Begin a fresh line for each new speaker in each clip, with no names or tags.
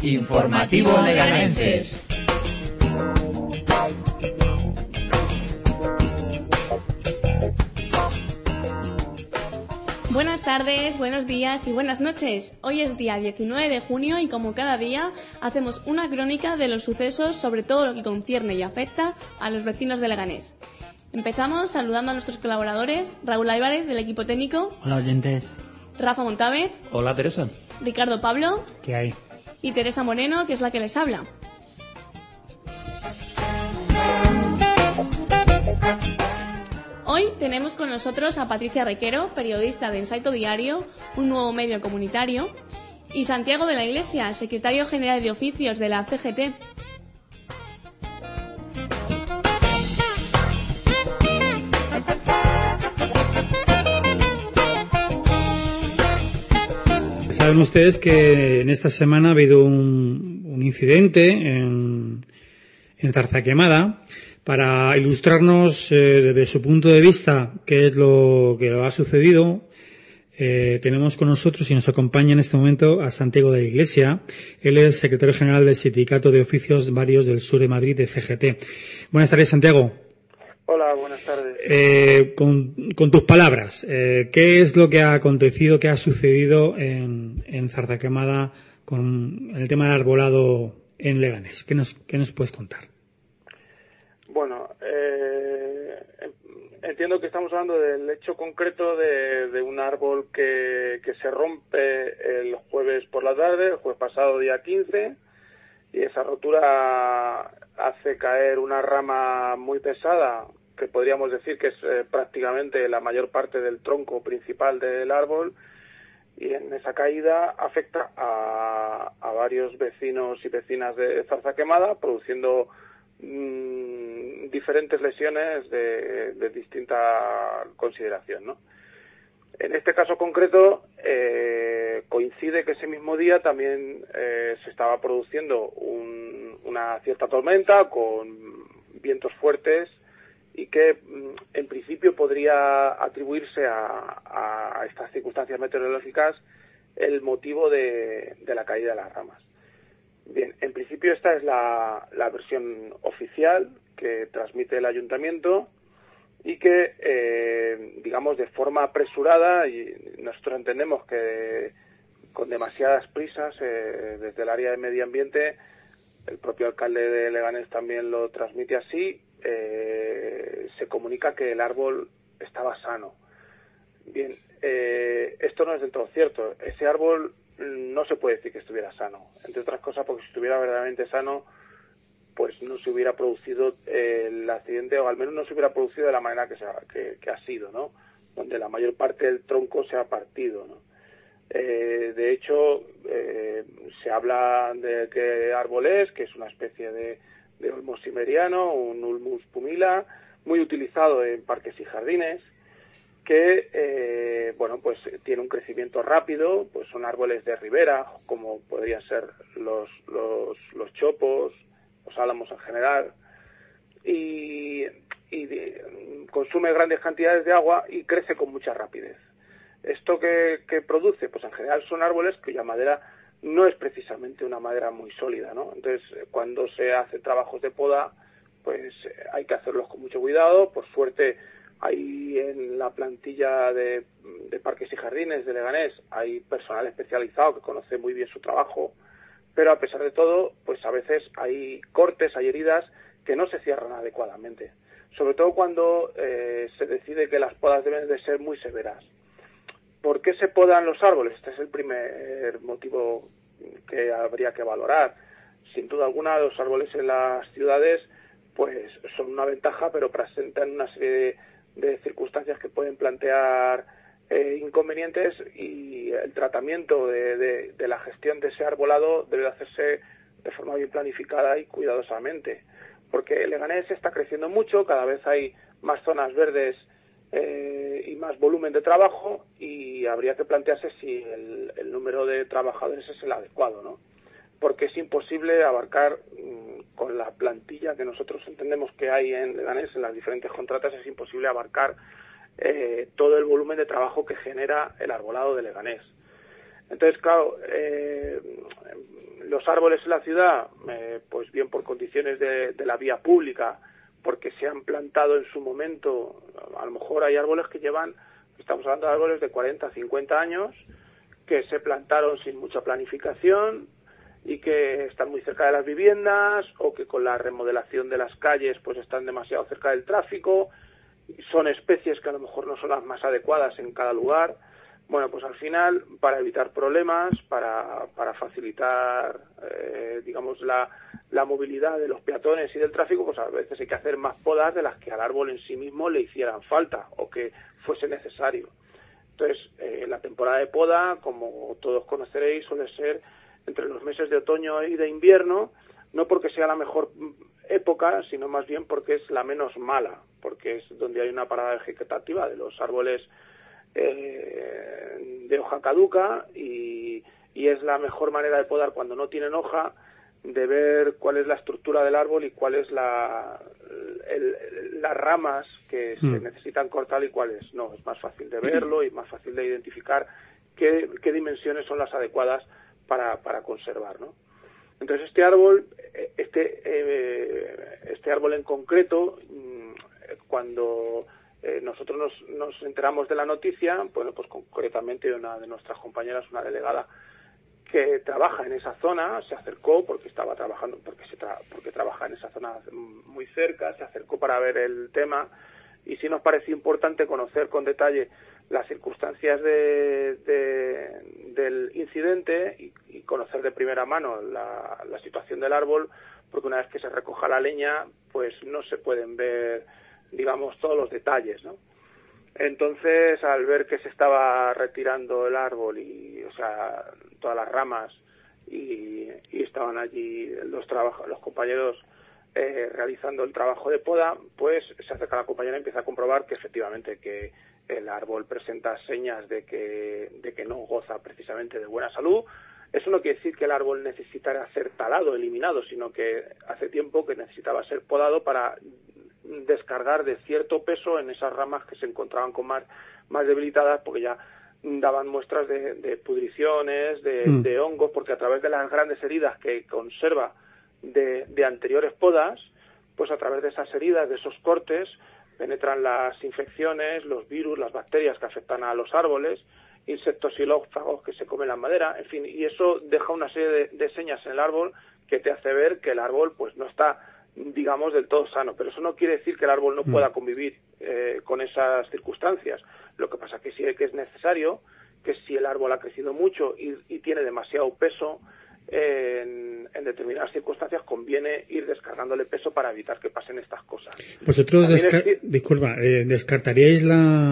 Informativo Leganenses.
Buenas tardes, buenos días y buenas noches. Hoy es día 19 de junio y como cada día hacemos una crónica de los sucesos sobre todo lo que concierne y afecta a los vecinos de Leganés. Empezamos saludando a nuestros colaboradores, Raúl Álvarez del equipo técnico.
Hola oyentes.
Rafa Montávez.
Hola Teresa.
Ricardo Pablo.
¿Qué hay?
Y Teresa Moreno, que es la que les habla. Hoy tenemos con nosotros a Patricia Requero, periodista de Ensaito Diario, un nuevo medio comunitario, y Santiago de la Iglesia, secretario general de oficios de la CGT.
Saben ustedes que en esta semana ha habido un incidente en Zarzaquemada. Para ilustrarnos desde su punto de vista qué es lo que ha sucedido, tenemos con nosotros y nos acompaña en este momento a Santiago de la Iglesia. Él es secretario general del Sindicato de Oficios Varios del Sur de Madrid, de CGT. Buenas tardes, Santiago.
Hola, buenas tardes.
Con tus palabras, ¿qué es lo que ha acontecido, qué ha sucedido en Zarzaquemada con el tema del arbolado en Leganés? ¿Qué nos puedes contar?
Bueno, entiendo que estamos hablando del hecho concreto de un árbol que se rompe el jueves por la tarde, el jueves pasado, día 15, y esa rotura hace caer una rama muy pesada, que podríamos decir que es prácticamente la mayor parte del tronco principal del árbol, y en esa caída afecta a varios vecinos y vecinas de Zarzaquemada, produciendo diferentes lesiones de distinta consideración, ¿no? En este caso concreto coincide que ese mismo día también se estaba produciendo una cierta tormenta con vientos fuertes y que en principio podría atribuirse a estas circunstancias meteorológicas el motivo de la caída de las ramas. Bien, en principio esta es la versión oficial que transmite el ayuntamiento y que, digamos, de forma apresurada, y nosotros entendemos que con demasiadas prisas, desde el área de medio ambiente, el propio alcalde de Leganés también lo transmite así, se comunica que el árbol estaba sano. Bien, esto no es del todo cierto. Ese árbol no se puede decir que estuviera sano, entre otras cosas porque si estuviera verdaderamente sano, pues no se hubiera producido el accidente, o al menos no se hubiera producido de la manera que ha sido, ¿no? Donde la mayor parte del tronco se ha partido, ¿no? De hecho, se habla de qué árbol es, que es una especie de olmo cimeriano, un Ulmus pumila, muy utilizado en parques y jardines, que bueno, pues tiene un crecimiento rápido, pues son árboles de ribera, como podrían ser los chopos, los álamos en general, y consume grandes cantidades de agua y crece con mucha rapidez. ¿Esto qué produce? Pues en general son árboles cuya madera no es precisamente una madera muy sólida, ¿no? Entonces, cuando se hacen trabajos de poda, pues hay que hacerlos con mucho cuidado. Por suerte, hay en la plantilla de parques y jardines de Leganés hay personal especializado que conoce muy bien su trabajo, pero a pesar de todo, pues a veces hay cortes, hay heridas que no se cierran adecuadamente, sobre todo cuando se decide que las podas deben de ser muy severas. ¿Por qué se podan los árboles? Este es el primer motivo que habría que valorar. Sin duda alguna, los árboles en las ciudades pues son una ventaja, pero presentan una serie de circunstancias que pueden plantear inconvenientes, y el tratamiento de la gestión de ese arbolado debe hacerse de forma bien planificada y cuidadosamente, porque Leganés está creciendo mucho, cada vez hay más zonas verdes y más volumen de trabajo, y habría que plantearse si el número de trabajadores es el adecuado, ¿no? Porque es imposible abarcar con la plantilla que nosotros entendemos que hay en Leganés, en las diferentes contratas, es imposible abarcar todo el volumen de trabajo que genera el arbolado de Leganés. Entonces, claro, los los árboles en la ciudad, pues bien por condiciones de la vía pública, porque se han plantado en su momento, a lo mejor hay árboles que estamos hablando de árboles de 40, 50 años, que se plantaron sin mucha planificación y que están muy cerca de las viviendas, o que con la remodelación de las calles pues están demasiado cerca del tráfico, son especies que a lo mejor no son las más adecuadas en cada lugar. Bueno, pues al final, para evitar problemas, para facilitar, digamos, la movilidad de los peatones y del tráfico, pues a veces hay que hacer más podas de las que al árbol en sí mismo le hicieran falta o que fuese necesario. Entonces, la temporada de poda, como todos conoceréis, suele ser entre los meses de otoño y de invierno, no porque sea la mejor época, sino más bien porque es la menos mala, porque es donde hay una parada vegetativa de los árboles de hoja caduca, y es la mejor manera de podar cuando no tienen hoja, de ver cuál es la estructura del árbol y cuáles las ramas que se necesitan cortar y cuáles no. Es más fácil de verlo y más fácil de identificar qué dimensiones son las adecuadas para conservar, ¿no? Entonces este árbol en concreto, cuando nosotros nos enteramos de la noticia, bueno, pues concretamente una de nuestras compañeras, una delegada que trabaja en esa zona, se acercó porque estaba trabajando, porque trabaja en esa zona muy cerca, se acercó para ver el tema, y sí nos pareció importante conocer con detalle las circunstancias del incidente y conocer de primera mano la situación del árbol, porque una vez que se recoja la leña, pues no se pueden ver, digamos, todos los detalles, ¿no? Entonces, al ver que se estaba retirando el árbol y, o sea, todas las ramas, y estaban allí los compañeros realizando el trabajo de poda, pues se acerca a la compañera y empieza a comprobar que efectivamente que el árbol presenta señas de que no goza precisamente de buena salud. Eso no quiere decir que el árbol necesitara ser talado, eliminado, sino que hace tiempo que necesitaba ser podado para descargar de cierto peso en esas ramas que se encontraban con más debilitadas, porque ya daban muestras de pudriciones, de hongos, porque a través de las grandes heridas que conserva de anteriores podas, pues a través de esas heridas, de esos cortes, penetran las infecciones, los virus, las bacterias que afectan a los árboles, insectos xilófagos que se comen la madera, en fin, y eso deja una serie de señas en el árbol que te hace ver que el árbol pues no está, digamos, del todo sano. Pero eso no quiere decir que el árbol no pueda convivir con esas circunstancias. Lo que pasa que sí que es necesario que si el árbol ha crecido mucho y tiene demasiado peso, en determinadas circunstancias conviene ir descargándole peso para evitar que pasen estas cosas.
Vosotros descartaríais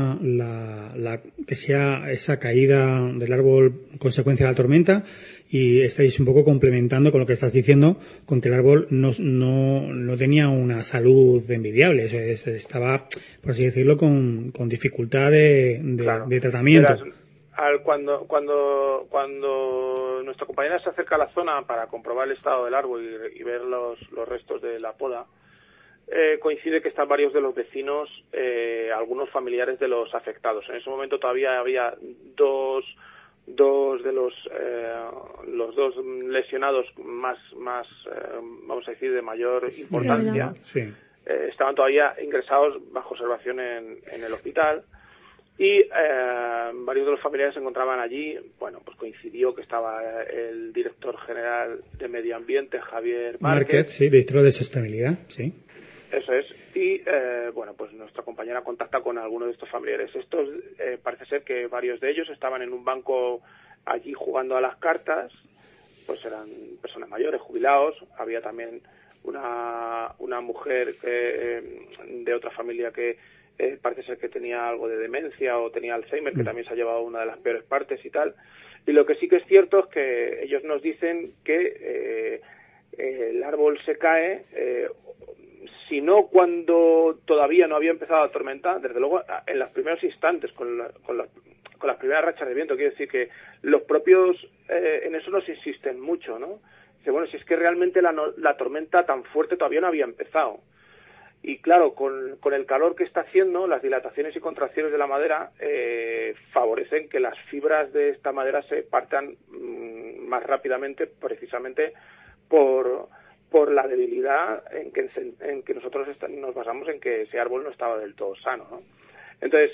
que sea esa caída del árbol consecuencia de la tormenta, y estáis un poco complementando con lo que estás diciendo, con que el árbol no tenía una salud envidiable, o sea, estaba, por así decirlo, con dificultad de tratamiento.
Cuando nuestra compañera se acerca a la zona para comprobar el estado del árbol y ver los restos de la poda, coincide que están varios de los vecinos, algunos familiares de los afectados. En ese momento todavía había dos de los dos lesionados más vamos a decir, de mayor importancia.
Sí.
Estaban todavía ingresados bajo observación en el hospital. Y varios de los familiares se encontraban allí. Bueno, pues coincidió que estaba el director general de Medio Ambiente, Javier Márquez.
Sí, director de Sostenibilidad, sí.
Eso es. Y, bueno, pues nuestra compañera contacta con algunos de estos familiares. Estos, parece ser que varios de ellos estaban en un banco allí jugando a las cartas. Pues eran personas mayores, jubilados. Había también una mujer de otra familia que parece ser que tenía algo de demencia o tenía Alzheimer, que también se ha llevado una de las peores partes y tal. Y lo que sí que es cierto es que ellos nos dicen que el árbol se cae, si no cuando todavía no había empezado la tormenta, desde luego en los primeros instantes, con las primeras rachas de viento. Quiere decir que los propios en eso nos insisten mucho, ¿no? Dice, bueno, si es que realmente la tormenta tan fuerte todavía no había empezado. Y claro, con el calor que está haciendo, las dilataciones y contracciones de la madera favorecen que las fibras de esta madera se partan más rápidamente, precisamente por la debilidad en que nosotros nos basamos en que ese árbol no estaba del todo sano, ¿no? Entonces,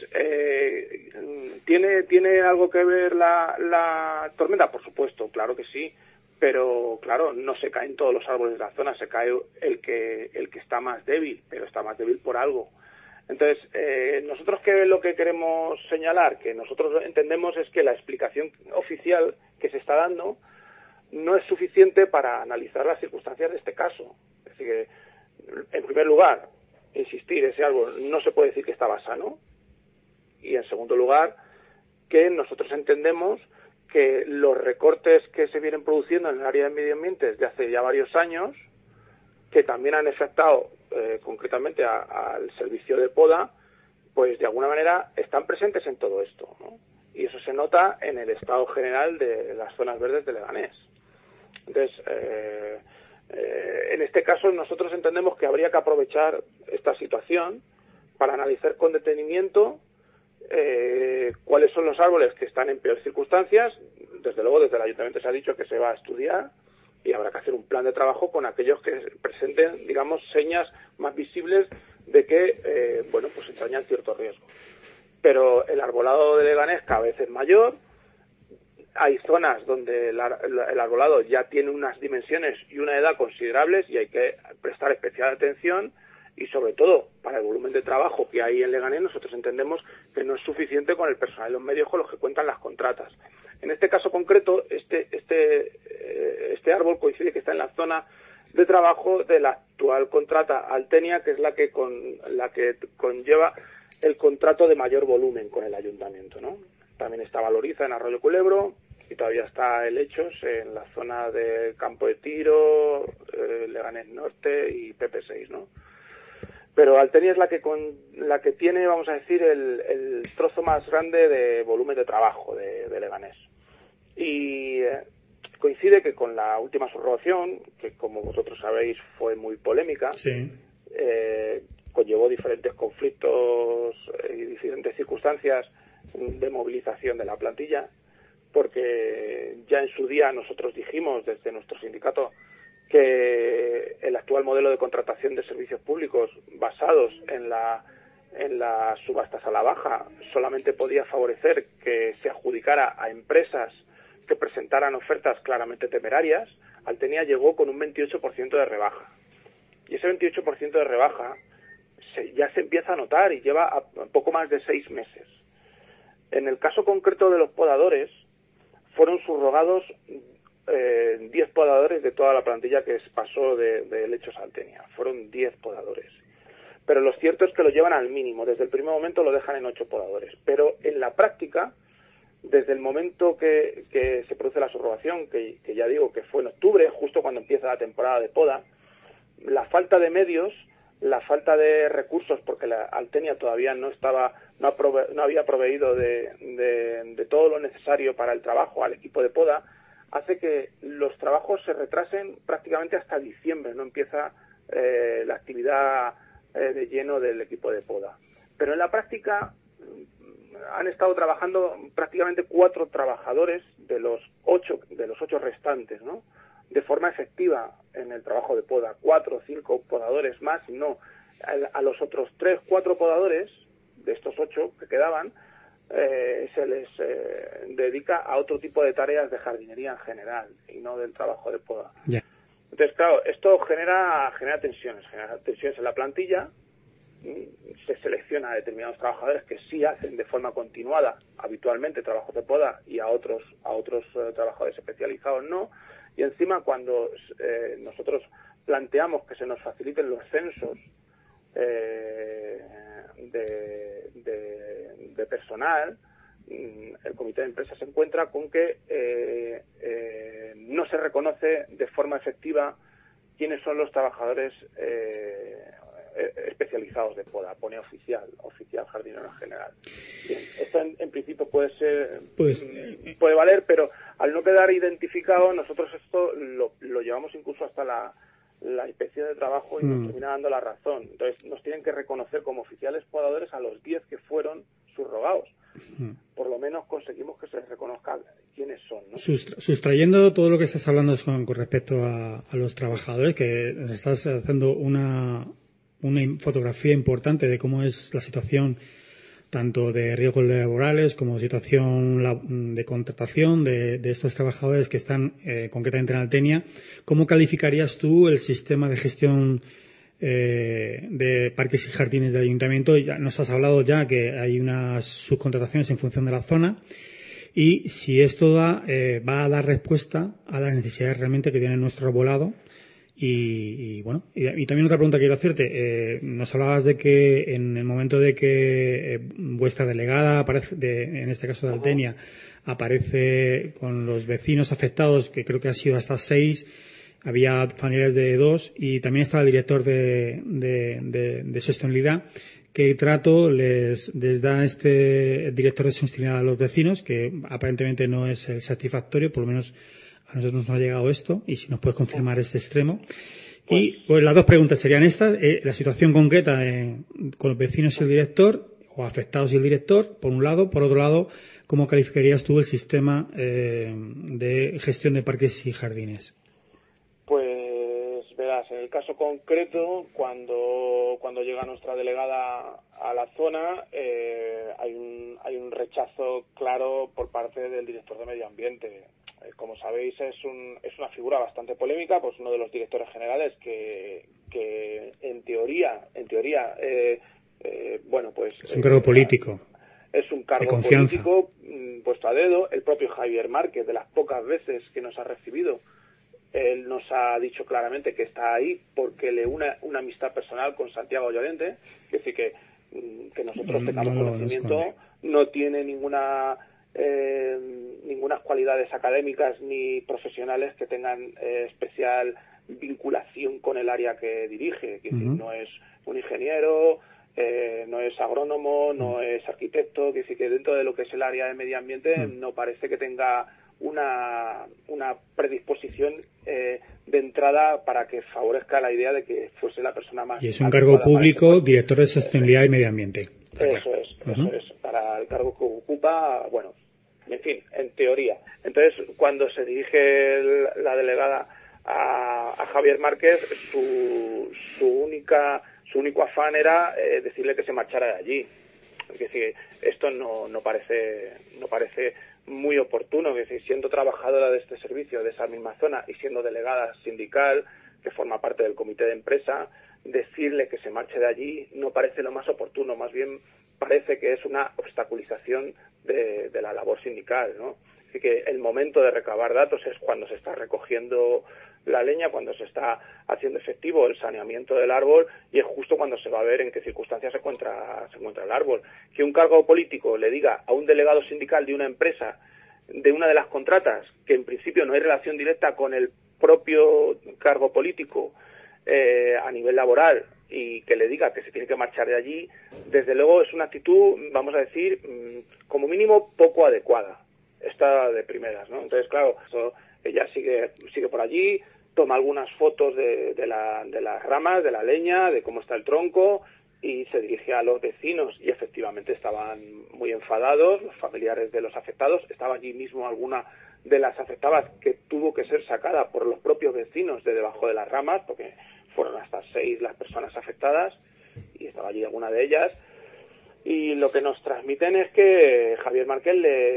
¿tiene algo que ver la tormenta? Por supuesto, claro que sí, pero claro, no se caen todos los árboles de la zona, se cae el que está más débil, pero está más débil por algo. Entonces, nosotros, ¿qué es lo que queremos señalar? Que nosotros entendemos es que la explicación oficial que se está dando no es suficiente para analizar las circunstancias de este caso. Es decir, que, en primer lugar, insistir, ese árbol no se puede decir que estaba sano. Y en segundo lugar, que nosotros entendemos que los recortes que se vienen produciendo en el área de medio ambiente desde hace ya varios años, que también han afectado concretamente al servicio de poda, pues de alguna manera están presentes en todo esto, ¿no? Y eso se nota en el estado general de las zonas verdes de Leganés. Entonces, en este caso nosotros entendemos que habría que aprovechar esta situación para analizar con detenimiento cuáles son los árboles que están en peores circunstancias. Desde luego, desde el ayuntamiento se ha dicho que se va a estudiar y habrá que hacer un plan de trabajo con aquellos que presenten, digamos, señas más visibles de que, pues entrañan cierto riesgo. Pero el arbolado de Leganés cada vez es mayor. Hay zonas donde el arbolado ya tiene unas dimensiones y una edad considerables y hay que prestar especial atención. Y sobre todo, para el volumen de trabajo que hay en Leganés, nosotros entendemos que no es suficiente con el personal y los medios con los que cuentan las contratas. En este caso concreto, este árbol coincide que está en la zona de trabajo de la actual contrata Altenia, que es la que conlleva el contrato de mayor volumen con el ayuntamiento, ¿no? También está Valoriza en Arroyo Culebro y todavía está el Hechos en la zona de Campo de Tiro, Leganés Norte y PP6, ¿no? Pero Altenia es la que tiene, vamos a decir, el trozo más grande de volumen de trabajo de Leganés. Y coincide que con la última subrogación, que como vosotros sabéis fue muy polémica,
sí,
conllevó diferentes conflictos y diferentes circunstancias de movilización de la plantilla, porque ya en su día nosotros dijimos desde nuestro sindicato que el actual modelo de contratación de servicios públicos basados en las subastas a la baja solamente podía favorecer que se adjudicara a empresas que presentaran ofertas claramente temerarias. Altenia llegó con un 28% de rebaja. Y ese 28% de rebaja ya se empieza a notar y lleva a poco más de 6 meses. En el caso concreto de los podadores, fueron subrogados 10 podadores de toda la plantilla que pasó de Hechos a Altenia. Fueron 10 podadores. Pero lo cierto es que lo llevan al mínimo. Desde el primer momento lo dejan en 8 podadores. Pero en la práctica, desde el momento que se produce la subrogación, que ya digo que fue en octubre, justo cuando empieza la temporada de poda, la falta de medios, la falta de recursos, porque la Altenia todavía no había proveído de todo lo necesario para el trabajo al equipo de poda, hace que los trabajos se retrasen prácticamente hasta diciembre, no empieza la actividad de lleno del equipo de poda. Pero en la práctica han estado trabajando prácticamente 4 trabajadores de los 8 restantes, ¿no? De forma efectiva en el trabajo de poda. 4 o 5 podadores más, y no. A los otros 3 o 4 podadores de estos 8 que quedaban, se les dedica a otro tipo de tareas de jardinería en general y no del trabajo de poda.
Yeah.
Entonces, claro, esto genera tensiones en la plantilla. Se selecciona a determinados trabajadores que sí hacen de forma continuada habitualmente trabajos de poda y a otros trabajadores especializados no. Y encima, cuando nosotros planteamos que se nos faciliten los censos de personal, el comité de empresa se encuentra con que no se reconoce de forma efectiva quiénes son los trabajadores especializados de poda. Pone oficial jardinero en general. Bien, esto en principio puede valer, pero al no quedar identificado, nosotros esto lo llevamos incluso hasta la inspección de trabajo y nos termina dando la razón. Entonces nos tienen que reconocer como oficiales podadores a los 10 que fueron subrogados. Por lo menos conseguimos que se les reconozca quiénes son, ¿no?
Sustrayendo todo lo que estás hablando con respecto a los trabajadores, que estás haciendo una fotografía importante de cómo es la situación tanto de riesgos laborales como situación de contratación de estos trabajadores que están concretamente en Altenia. ¿Cómo calificarías tú el sistema de gestión de parques y jardines del ayuntamiento? Ya nos has hablado ya que hay unas subcontrataciones en función de la zona, y si esto va a dar respuesta a las necesidades realmente que tiene nuestro arbolado. Y también otra pregunta que quiero hacerte. Nos hablabas de que en el momento de que vuestra delegada aparece, en este caso de Altenia, aparece con los vecinos afectados, que creo que han sido hasta 6, había familiares de 2, y también estaba el director de sostenibilidad. ¿Qué trato les da este director de sostenibilidad a los vecinos? Que aparentemente no es el satisfactorio, por lo menos a nosotros nos ha llegado esto, y si nos puedes confirmar este extremo. Y pues las dos preguntas serían estas: la situación concreta con los vecinos y el director, o afectados y el director, por un lado. Por otro lado, ¿cómo calificarías tú el sistema de gestión de parques y jardines?
Pues verás, en el caso concreto, cuando llega nuestra delegada a la zona, hay un rechazo claro por parte del director de Medio Ambiente. Como sabéis, es una figura bastante polémica, pues uno de los directores generales que en teoría, pues
es un cargo político.
Es un cargo
de confianza.
Político puesto a dedo. El propio Javier Márquez, de las pocas veces que nos ha recibido, él nos ha dicho claramente que está ahí porque le une una amistad personal con Santiago Llorente, es decir, que nosotros tengamos conocimiento, no tiene ninguna cualidades académicas ni profesionales que tengan especial vinculación con el área que dirige. Es decir, no es un ingeniero, no es agrónomo, no es arquitecto. Es decir, que dentro de lo que es el área de medio ambiente no parece que tenga una predisposición de entrada para que favorezca la idea de que fuese la persona más.
Y es un cargo público, director de sostenibilidad y medio ambiente.
Eso es. Para el cargo que ocupa, bueno, en fin, en teoría. Entonces, cuando se dirige la delegada a Javier Márquez, su único afán era decirle que se marchara de allí. Es decir, esto no parece muy oportuno. Es decir, siendo trabajadora de este servicio, de esa misma zona, y siendo delegada sindical, que forma parte del comité de empresa, decirle que se marche de allí no parece lo más oportuno. Más bien parece que es una obstaculización de la labor sindical, ¿no? Así que el momento de recabar datos es cuando se está recogiendo la leña, cuando se está haciendo efectivo el saneamiento del árbol, y es justo cuando se va a ver en qué circunstancias se encuentra el árbol. Que un cargo político le diga a un delegado sindical de una empresa, de una de las contratas, que en principio no hay relación directa con el propio cargo político a nivel laboral, y que le diga que se tiene que marchar de allí, desde luego es una actitud, vamos a decir, como mínimo poco adecuada. Está de primeras, ¿no? Entonces, claro, ella sigue por allí, toma algunas fotos de las ramas, de la leña, de cómo está el tronco, y se dirige a los vecinos, y efectivamente estaban muy enfadados los familiares de los afectados. Estaba allí mismo alguna de las afectadas que tuvo que ser sacada por los propios vecinos de debajo de las ramas, porque fueron hasta 6 las personas afectadas, y estaba allí alguna de ellas. Y lo que nos transmiten es que Javier Márquez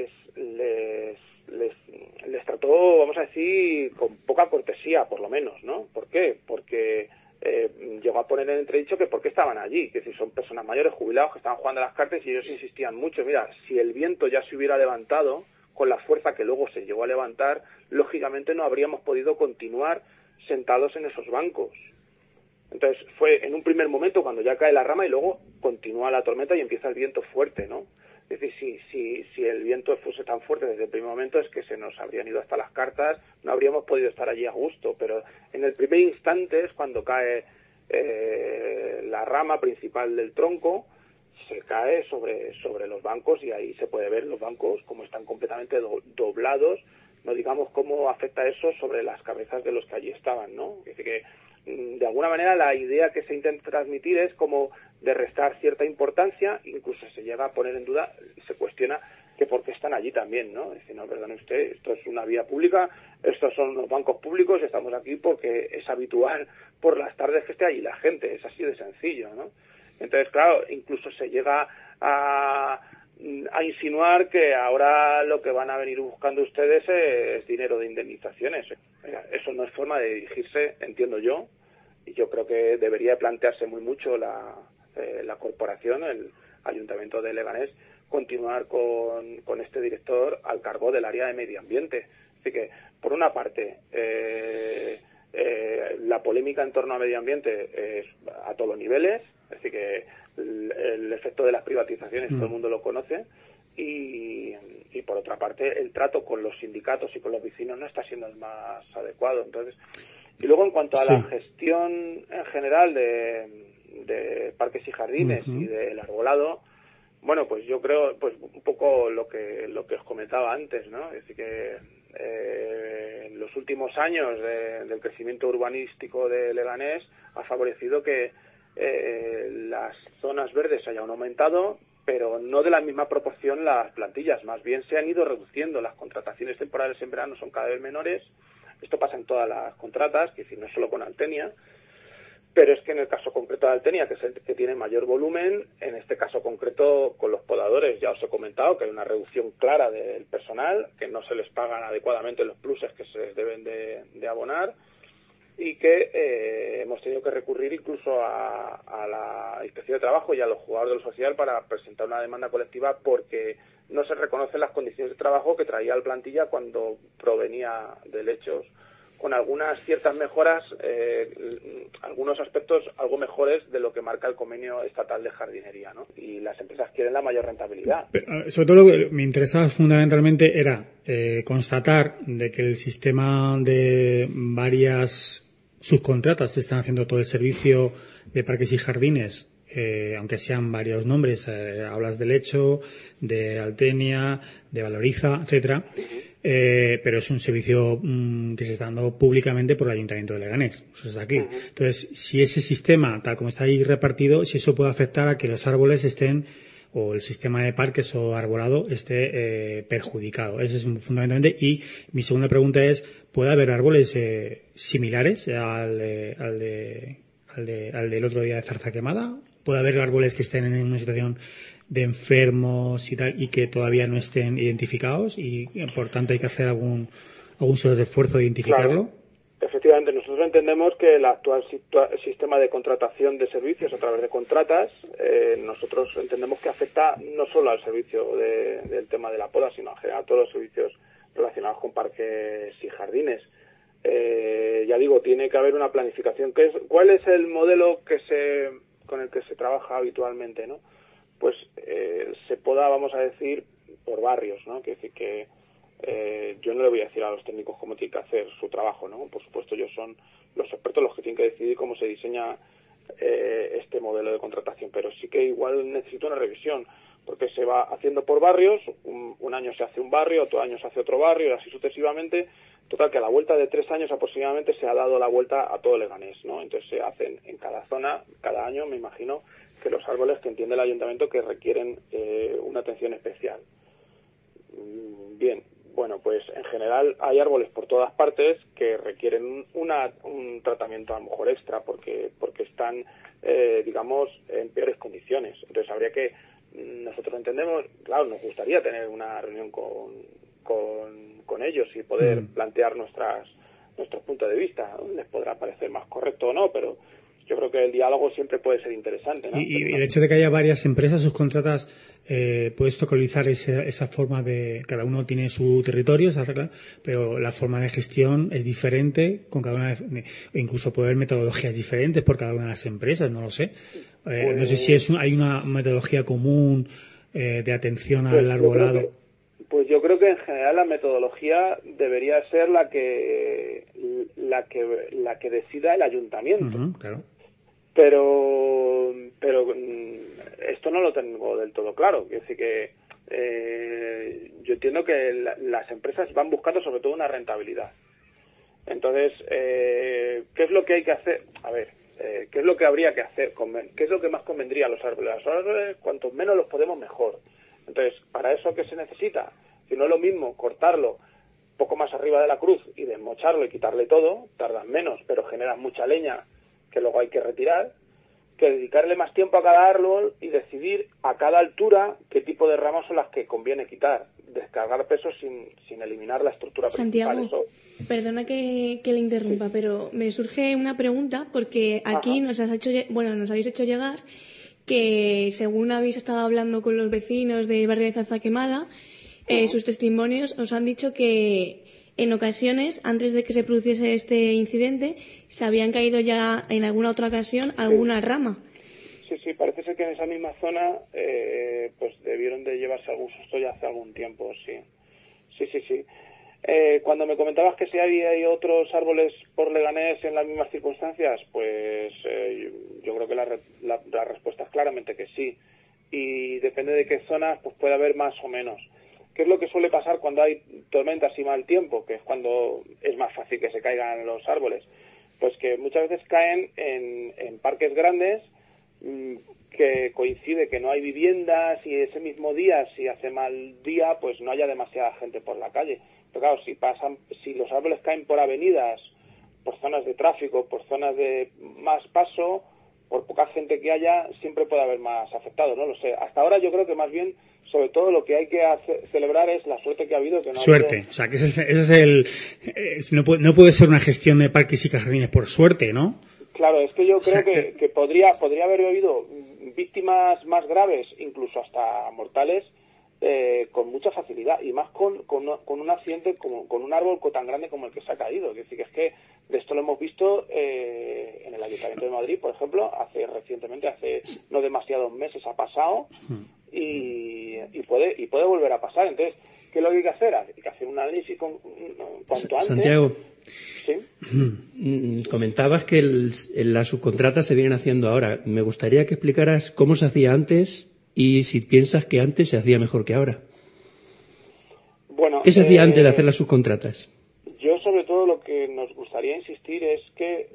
les trató, vamos a decir, con poca cortesía, por lo menos, ¿no? ¿Por qué? Porque llegó a poner en entredicho que por qué estaban allí, que si son personas mayores, jubilados, que estaban jugando a las cartas, y ellos insistían mucho. Mira, si el viento ya se hubiera levantado con la fuerza que luego se llegó a levantar, lógicamente no habríamos podido continuar sentados en esos bancos. Entonces fue en un primer momento cuando ya cae la rama, y luego continúa la tormenta y empieza el viento fuerte, ¿no? Es decir, si el viento fuese tan fuerte desde el primer momento, es que se nos habrían ido hasta las cartas, no habríamos podido estar allí a gusto. Pero en el primer instante es cuando cae la rama principal del tronco, se cae sobre los bancos, y ahí se puede ver los bancos como están completamente doblados no digamos cómo afecta eso sobre las cabezas de los que allí estaban, ¿no? Es decir, que de alguna manera la idea que se intenta transmitir es como de restar cierta importancia, incluso se llega a poner en duda, se cuestiona que por qué están allí también, ¿no? Es decir, no, perdone usted, esto es una vía pública, estos son los bancos públicos, estamos aquí porque es habitual por las tardes que esté allí la gente, es así de sencillo, ¿no? Entonces, claro, incluso se llega a insinuar que ahora lo que van a venir buscando ustedes es dinero de indemnizaciones. Eso no es forma de dirigirse, entiendo yo, y yo creo que debería plantearse muy mucho la corporación, el Ayuntamiento de Leganés, continuar con este director al cargo del área de medio ambiente. Así que, por una parte, la polémica en torno a medio ambiente es a todos los niveles, así que el efecto de las privatizaciones todo el mundo lo conoce, y por otra parte el trato con los sindicatos y con los vecinos no está siendo el más adecuado. Entonces, y luego en cuanto a la gestión en general de parques y jardines y del arbolado, bueno, pues yo creo pues un poco lo que os comentaba antes, ¿no? Es decir, que en los últimos años del crecimiento urbanístico de Leganés ha favorecido que las zonas verdes hayan aumentado, pero no de la misma proporción las plantillas, más bien se han ido reduciendo. Las contrataciones temporales en verano son cada vez menores. Esto pasa en todas las contratas, que no solo con Altenia, pero es que en el caso concreto de Altenia, que es el que tiene mayor volumen, en este caso concreto con los podadores, ya os he comentado que hay una reducción clara del personal, que no se les pagan adecuadamente los pluses que se les deben de abonar, y que hemos tenido que recurrir incluso a la Inspección de Trabajo y a los juzgados de lo social para presentar una demanda colectiva porque no se reconocen las condiciones de trabajo que traía la plantilla cuando provenía de lechos, con algunas ciertas mejoras, algunos aspectos algo mejores de lo que marca el convenio estatal de jardinería, ¿no? Y las empresas quieren la mayor rentabilidad.
Pero, sobre todo lo que me interesaba fundamentalmente era constatar de que el sistema de varias subcontratas están haciendo todo el servicio de parques y jardines, aunque sean varios nombres, hablas de Lecho, de Altenia, de Valoriza, etcétera. Pero es un servicio que se está dando públicamente por el Ayuntamiento de Leganés. Eso está aquí. Entonces, si ese sistema, tal como está ahí repartido, si eso puede afectar a que los árboles estén, o el sistema de parques o arbolado esté perjudicado. Eso es fundamentalmente. Y mi segunda pregunta es, ¿puede haber árboles similares al del otro día de Zarza Quemada? ¿Puede haber árboles que estén en una situación de enfermos y tal, y que todavía no estén identificados y por tanto hay que hacer algún esfuerzo de identificarlo?
Claro. Efectivamente, nosotros entendemos que el actual sistema de contratación de servicios a través de contratas, nosotros entendemos que afecta no solo al servicio del tema de la poda, sino en general a todos los servicios relacionados con parques y jardines. Ya digo, tiene que haber una planificación. ¿Cuál es el modelo con el que se trabaja habitualmente, ¿no? Pues se poda, vamos a decir, por barrios, ¿no? Quiere decir que yo no le voy a decir a los técnicos cómo tienen que hacer su trabajo, ¿no? Por supuesto, ellos son los expertos los que tienen que decidir cómo se diseña este modelo de contratación, pero sí que igual necesita una revisión, porque se va haciendo por barrios, un año se hace un barrio, otro año se hace otro barrio, y así sucesivamente. Total, que a la vuelta de 3 años aproximadamente se ha dado la vuelta a todo Leganés, ¿no? Entonces se hacen en cada zona, cada año, me imagino, que los árboles que entiende el ayuntamiento que requieren una atención especial. Bien, bueno, pues en general hay árboles por todas partes que requieren un tratamiento a lo mejor extra porque están, digamos, en peores condiciones. Entonces habría que, nosotros entendemos, claro, nos gustaría tener una reunión con ellos y poder plantear nuestros puntos de vista. Les podrá parecer más correcto o no, pero yo creo que el diálogo siempre puede ser interesante, ¿no?
Y el hecho de que haya varias empresas subcontratas, puedes localizar esa forma de, cada uno tiene su territorio, pero la forma de gestión es diferente con cada una, incluso puede haber metodologías diferentes por cada una de las empresas, no lo sé. No sé si hay una metodología común de atención al arbolado.
Pues yo creo que en general la metodología debería ser la que decida el ayuntamiento.
Claro.
Pero esto no lo tengo del todo claro. Quiero decir que yo entiendo que las empresas van buscando sobre todo una rentabilidad. Entonces, ¿qué es lo que hay que hacer? A ver, ¿qué es lo que habría que hacer? ¿Qué es lo que más convendría a los árboles? Los árboles, cuanto menos los podemos, mejor. Entonces, ¿para eso qué se necesita? Si no es lo mismo cortarlo poco más arriba de la cruz y desmocharlo y quitarle todo, tardas menos, pero generas mucha leña que luego hay que retirar, que dedicarle más tiempo a cada árbol y decidir a cada altura qué tipo de ramas son las que conviene quitar, descargar peso sin eliminar la estructura
Santiago,
principal.
perdona que le interrumpa, pero me surge una pregunta porque aquí nos habéis hecho llegar que según habéis estado hablando con los vecinos del barrio de Zarzaquemada, sus testimonios os han dicho que en ocasiones, antes de que se produciese este incidente, se habían caído ya en alguna otra ocasión alguna rama.
Sí, parece ser que en esa misma zona pues debieron de llevarse algún susto ya hace algún tiempo, sí. Cuando me comentabas que si había otros árboles por Leganés en las mismas circunstancias, pues yo creo que la respuesta es claramente que sí. Y depende de qué zonas, pues puede haber más o menos. ¿Qué es lo que suele pasar cuando hay tormentas y mal tiempo? Que es cuando es más fácil que se caigan los árboles. Pues que muchas veces caen en parques grandes, que coincide que no hay viviendas y ese mismo día, si hace mal día, pues no haya demasiada gente por la calle. Pero claro, si los árboles caen por avenidas, por zonas de tráfico, por zonas de más paso, por poca gente que haya, siempre puede haber más afectados, no lo sé. Hasta ahora yo creo que más bien, sobre todo lo que hay que celebrar es la suerte que ha habido. Que no
suerte, o sea, que ese es el... no puede ser una gestión de parques y jardines por suerte, ¿no?
Claro, es que yo creo que podría haber habido víctimas más graves, incluso hasta mortales, con mucha facilidad, y más con un accidente, con un árbol tan grande como el que se ha caído. Es decir, que es que de esto lo hemos visto en el Ayuntamiento de Madrid, por ejemplo, recientemente, hace no demasiados meses ha pasado, y puede volver a pasar. Entonces, ¿qué es lo que hay que hacer? Hay que hacer un análisis cuanto antes.
Santiago,
¿sí?
Comentabas que las subcontratas se vienen haciendo ahora. Me gustaría que explicaras cómo se hacía antes y si piensas que antes se hacía mejor que ahora.
Bueno,
¿qué se hacía antes de hacer las subcontratas?
Yo, sobre todo, lo que nos gustaría insistir es que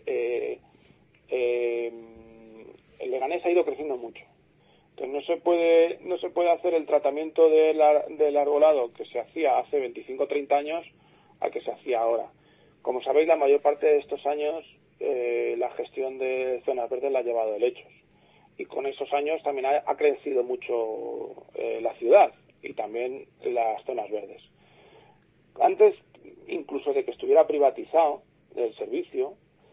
el Leganés ha ido creciendo mucho. Entonces no se puede hacer el tratamiento del arbolado que se hacía hace 25 o 30 años al que se hacía ahora. Como sabéis, la mayor parte de estos años la gestión de zonas verdes la ha llevado helechos. Y con esos años también ha crecido mucho la ciudad y también las zonas verdes. Antes, incluso de que estuviera privatizado el servicio,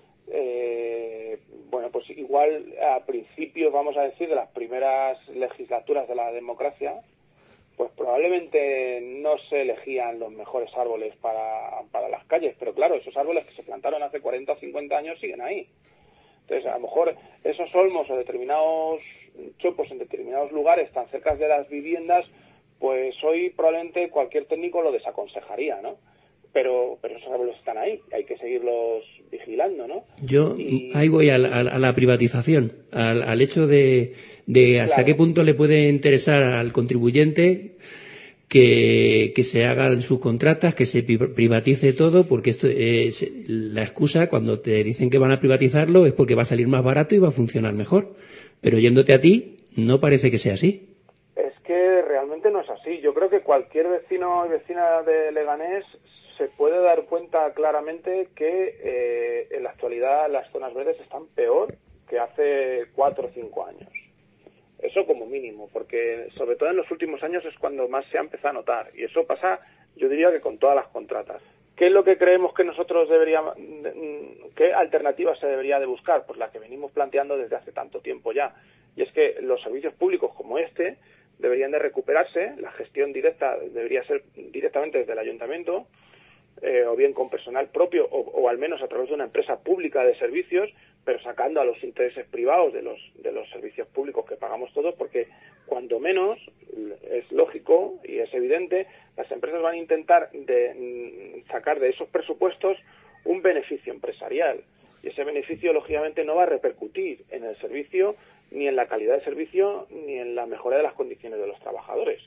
pues igual a principios, vamos a decir, de las primeras legislaturas de la democracia, pues probablemente no se elegían los mejores árboles para las calles, pero claro, esos árboles que se plantaron hace 40 o 50 años siguen ahí. Entonces, a lo mejor esos olmos o determinados chopos en determinados lugares tan cerca de las viviendas, pues hoy probablemente cualquier técnico lo desaconsejaría, ¿no? Pero esos árboles están ahí, hay que seguirlos vigilando, ¿no?
Yo ahí voy a la privatización, al hecho de hasta qué punto le puede interesar al contribuyente que se hagan subcontratas, que se privatice todo, porque esto la excusa cuando te dicen que van a privatizarlo es porque va a salir más barato y va a funcionar mejor. Pero yéndote a ti, no parece que sea así.
Es que realmente no es así. Yo creo que cualquier vecino y vecina de Leganés se puede dar cuenta claramente que en la actualidad las zonas verdes están peor que hace 4 o 5 años. Eso como mínimo, porque sobre todo en los últimos años es cuando más se ha empezado a notar. Y eso pasa, yo diría que con todas las contratas. ¿Qué es lo que creemos que nosotros qué alternativas se debería de buscar? Pues la que venimos planteando desde hace tanto tiempo ya. Y es que los servicios públicos como este deberían de recuperarse, la gestión directa debería ser directamente desde el ayuntamiento, o bien con personal propio o al menos a través de una empresa pública de servicios, pero sacando a los intereses privados de los servicios públicos que pagamos todos, porque cuando menos es lógico y es evidente, las empresas van a intentar sacar de esos presupuestos un beneficio empresarial, y ese beneficio lógicamente no va a repercutir en el servicio, ni en la calidad del servicio, ni en la mejora de las condiciones de los trabajadores.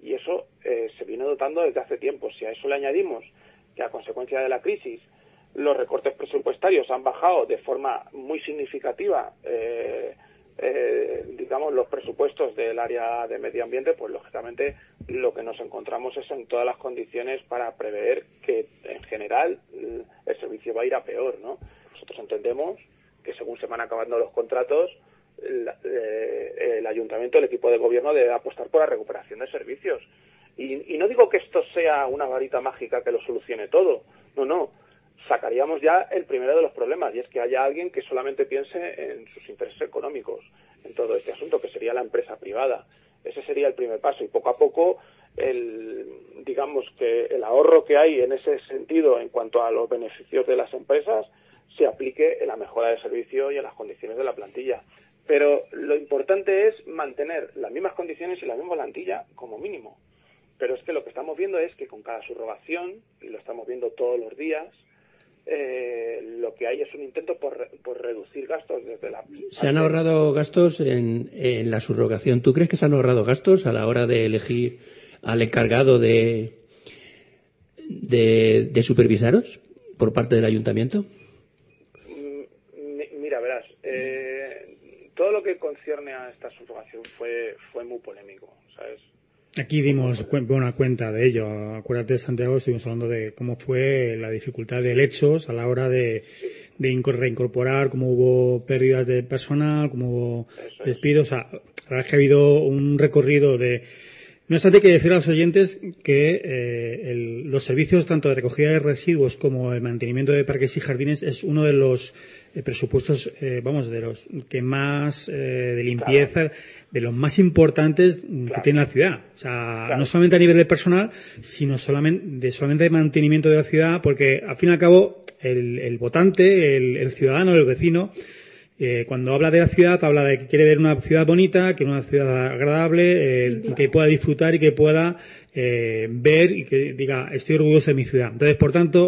y eso se viene dotando desde hace tiempo. Si a eso le añadimos que a consecuencia de la crisis los recortes presupuestarios han bajado de forma muy significativa digamos, los presupuestos del área de medio ambiente, pues lógicamente lo que nos encontramos es en todas las condiciones para prever que en general el servicio va a ir a peor, ¿no? Nosotros entendemos que según se van acabando los contratos, el ayuntamiento, el equipo de gobierno debe apostar por la recuperación de servicios. Y no digo que esto sea una varita mágica que lo solucione todo, no. Sacaríamos ya el primero de los problemas, y es que haya alguien que solamente piense en sus intereses económicos en todo este asunto, que sería la empresa privada. Ese sería el primer paso, y poco a poco digamos que el ahorro que hay en ese sentido en cuanto a los beneficios de las empresas se aplique en la mejora del servicio y en las condiciones de la plantilla. Pero lo importante es mantener las mismas condiciones y la misma plantilla como mínimo. Pero es que lo que estamos viendo es que con cada subrogación, y lo estamos viendo todos los días, lo que hay es un intento por reducir gastos desde la...
Se han ahorrado gastos en la subrogación. ¿Tú crees que se han ahorrado gastos a la hora de elegir al encargado de supervisaros por parte del ayuntamiento?
Mira, verás, todo lo que concierne a esta subrogación fue muy polémico, ¿sabes?
Aquí dimos buena cuenta de ello. Acuérdate, Santiago, estuvimos hablando de cómo fue la dificultad de lechos a la hora de reincorporar, cómo hubo pérdidas de personal, cómo hubo despidos. O sea, la verdad es que ha habido un recorrido de... No obstante, hay que decir a los oyentes que los servicios tanto de recogida de residuos como el mantenimiento de parques y jardines es uno de los presupuestos, de los que más de limpieza, de los más importantes que tiene la ciudad. O sea, no solamente a nivel de personal, sino solamente de mantenimiento de la ciudad, porque al fin y al cabo el votante, el ciudadano, el vecino, cuando habla de la ciudad, habla de que quiere ver una ciudad bonita, que una ciudad agradable, que pueda disfrutar y que pueda ver y que diga, estoy orgulloso de mi ciudad. Entonces, por tanto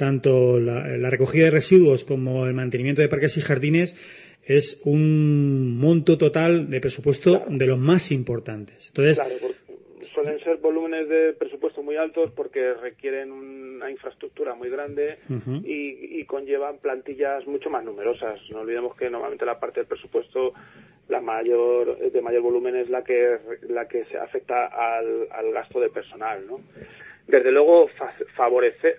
la recogida de residuos como el mantenimiento de parques y jardines es un monto total de presupuesto de los más importantes. Entonces,
suelen ser volúmenes de presupuesto muy altos porque requieren una infraestructura muy grande y conllevan plantillas mucho más numerosas. No olvidemos que normalmente la parte del presupuesto de mayor volumen es la que se afecta al gasto de personal, ¿no? Desde luego favorecer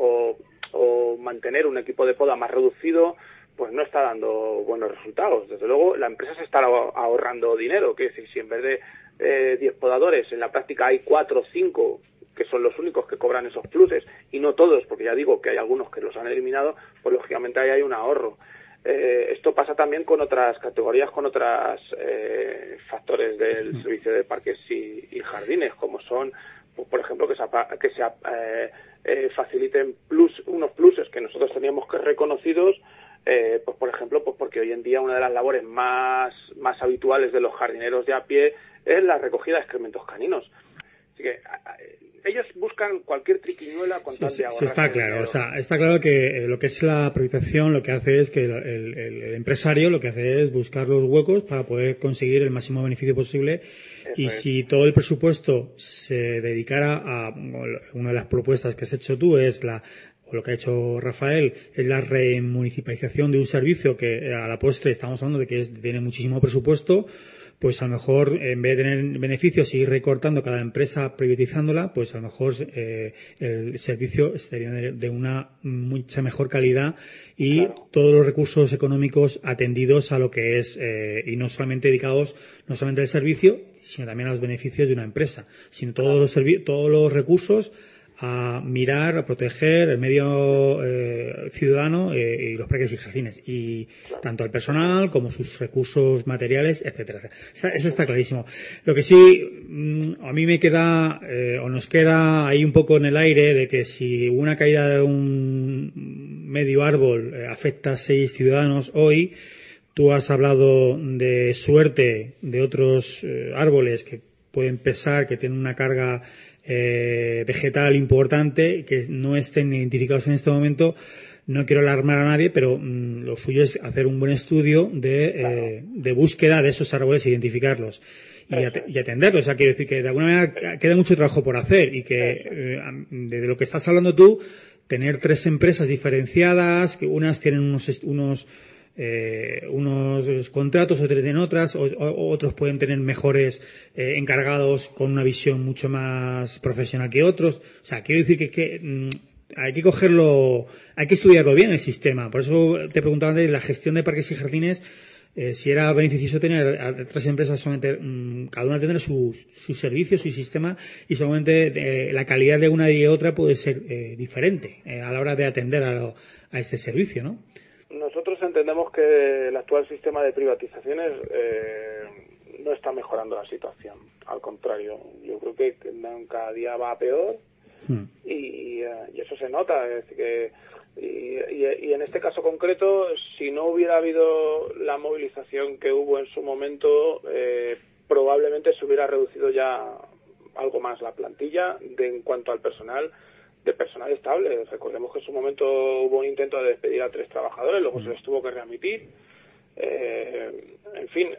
o mantener un equipo de poda más reducido pues no está dando buenos resultados. Desde luego la empresa se está ahorrando dinero, que es decir, si en vez de 10 podadores en la práctica hay 4 o 5 que son los únicos que cobran esos pluses, y no todos, porque ya digo que hay algunos que los han eliminado, pues lógicamente ahí hay un ahorro. Esto pasa también con otras categorías, con otros factores del servicio de parques y jardines, como son, pues, por ejemplo, que se faciliten unos pluses que nosotros teníamos que reconocidos, pues por ejemplo, pues porque hoy en día una de las labores más habituales de los jardineros de a pie es la recogida de excrementos caninos. Así que ellos buscan cualquier triquiñuela con tal de ahorrar.
Sí, está claro. O sea, está claro que lo que es la priorización lo que hace es que el empresario lo que hace es buscar los huecos para poder conseguir el máximo beneficio posible. Si todo el presupuesto se dedicara a una de las propuestas que has hecho tú o lo que ha hecho Rafael, es la remunicipalización de un servicio que a la postre estamos hablando de que tiene muchísimo presupuesto, pues a lo mejor en vez de tener beneficios y ir recortando cada empresa, privatizándola, pues a lo mejor el servicio estaría de una mucha mejor calidad y todos los recursos económicos atendidos a lo que es, y no solamente dedicados, no solamente al servicio, sino también a los beneficios de una empresa, sino todos los recursos a mirar, a proteger el medio ciudadano y los parques y jardines, y tanto el personal como sus recursos materiales, etcétera. Eso está clarísimo. Lo que sí a mí me queda o nos queda ahí un poco en el aire de que si una caída de un medio árbol afecta a 6 ciudadanos hoy, tú has hablado de suerte de otros árboles que pueden pesar, que tienen una carga vegetal importante, que no estén identificados en este momento. No quiero alarmar a nadie, pero lo suyo es hacer un buen estudio de búsqueda de esos árboles e identificarlos y atenderlos. O sea, quiero decir que de alguna manera queda mucho trabajo por hacer y que de lo que estás hablando tú, tener 3 empresas diferenciadas, que unas tienen unos contratos, otros tienen otras, otros pueden tener mejores encargados con una visión mucho más profesional que otros. O sea, quiero decir que hay que cogerlo, hay que estudiarlo bien el sistema. Por eso te preguntaba de la gestión de parques y jardines, si era beneficioso tener a 3 empresas solamente, cada una tener su servicio, su sistema, y solamente la calidad de una y de otra puede ser diferente a la hora de atender a este servicio, ¿no?
Nosotros entendemos que el actual sistema de privatizaciones no está mejorando la situación. Al contrario, yo creo que cada día va a peor y eso se nota. Es decir, que, y en este caso concreto, si no hubiera habido la movilización que hubo en su momento, probablemente se hubiera reducido ya algo más la plantilla en cuanto al personal, de personal estable. Recordemos que en su momento hubo un intento de despedir a 3 trabajadores, luego se les tuvo que readmitir. En fin,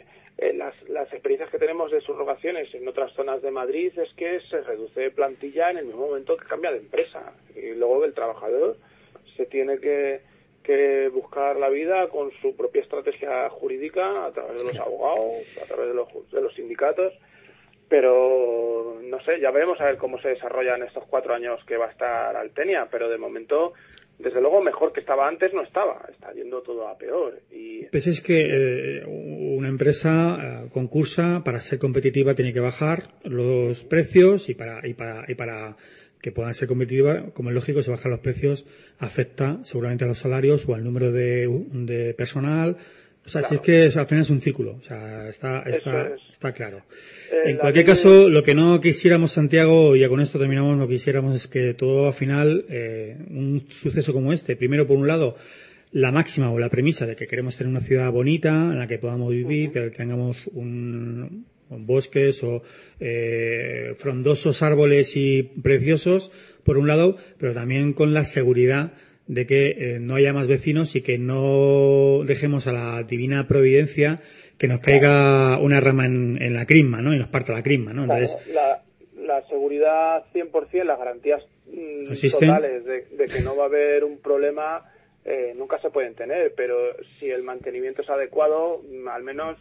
las experiencias que tenemos de subrogaciones en otras zonas de Madrid es que se reduce plantilla en el mismo momento que cambia de empresa, y luego el trabajador se tiene que buscar la vida con su propia estrategia jurídica a través de los abogados, a través de los sindicatos. Pero no sé, ya veremos a ver cómo se desarrollan estos 4 años que va a estar Altenia, pero de momento, desde luego, mejor que estaba antes no estaba, está yendo todo a peor.
Pues es que una empresa concursa, para ser competitiva tiene que bajar los precios y para que puedan ser competitiva, como es lógico, si bajan los precios afecta seguramente a los salarios o al número de personal. O sea, claro. Si es que al final es un círculo, o sea, está claro. En cualquier caso, lo que no quisiéramos, Santiago, y ya con esto terminamos, lo que quisiéramos es que todo al final, un suceso como este, primero por un lado, la máxima o la premisa de que queremos tener una ciudad bonita en la que podamos vivir, que tengamos bosques o frondosos árboles y preciosos, por un lado, pero también con la seguridad de que no haya más vecinos y que no dejemos a la divina providencia que nos caiga una rama en la crisma, ¿no? Y nos parta la crisma, ¿no? Entonces,
la seguridad 100%, las garantías totales de que no va a haber un problema nunca se pueden tener, pero si el mantenimiento es adecuado, al menos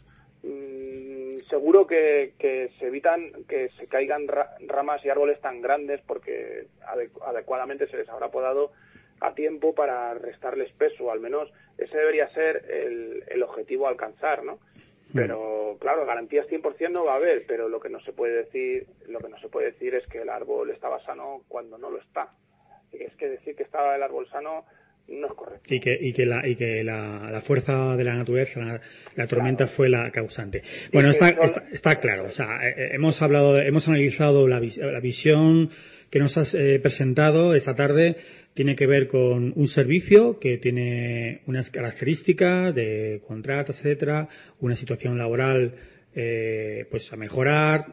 seguro que se evitan que se caigan ramas y árboles tan grandes porque adecuadamente se les habrá podado a tiempo para restarles peso. Al menos ese debería ser el objetivo a alcanzar, ¿no? Pero claro, garantías 100% no va a haber, pero lo que no se puede decir es que el árbol estaba sano cuando no lo está. Es que decir que estaba el árbol sano no es correcto.
Y que la fuerza de la naturaleza, la tormenta, fue la causante. Bueno, está claro. O sea, hemos analizado la visión que nos has presentado esta tarde. Tiene que ver con un servicio que tiene unas características de contratos, etcétera, una situación laboral pues a mejorar,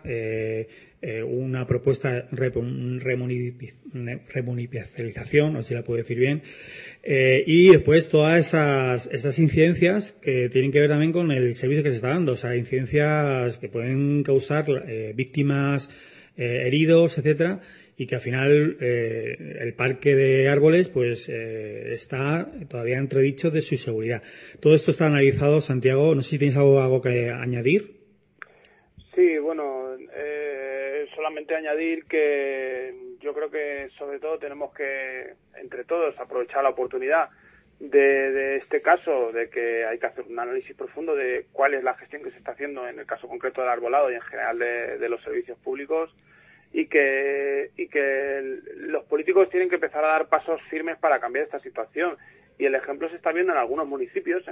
una propuesta remunicipalización, no sé si la puedo decir bien, y después todas esas incidencias que tienen que ver también con el servicio que se está dando, o sea, incidencias que pueden causar víctimas, heridos, etcétera, y que al final el parque de árboles pues está todavía entredicho de su seguridad. Todo esto está analizado, Santiago. No sé si tienes algo que añadir.
Sí, bueno, solamente añadir que yo creo que sobre todo tenemos que, entre todos, aprovechar la oportunidad de este caso, de que hay que hacer un análisis profundo de cuál es la gestión que se está haciendo en el caso concreto del arbolado y en general de los servicios públicos, y que los políticos tienen que empezar a dar pasos firmes para cambiar esta situación. Y el ejemplo se está viendo en algunos municipios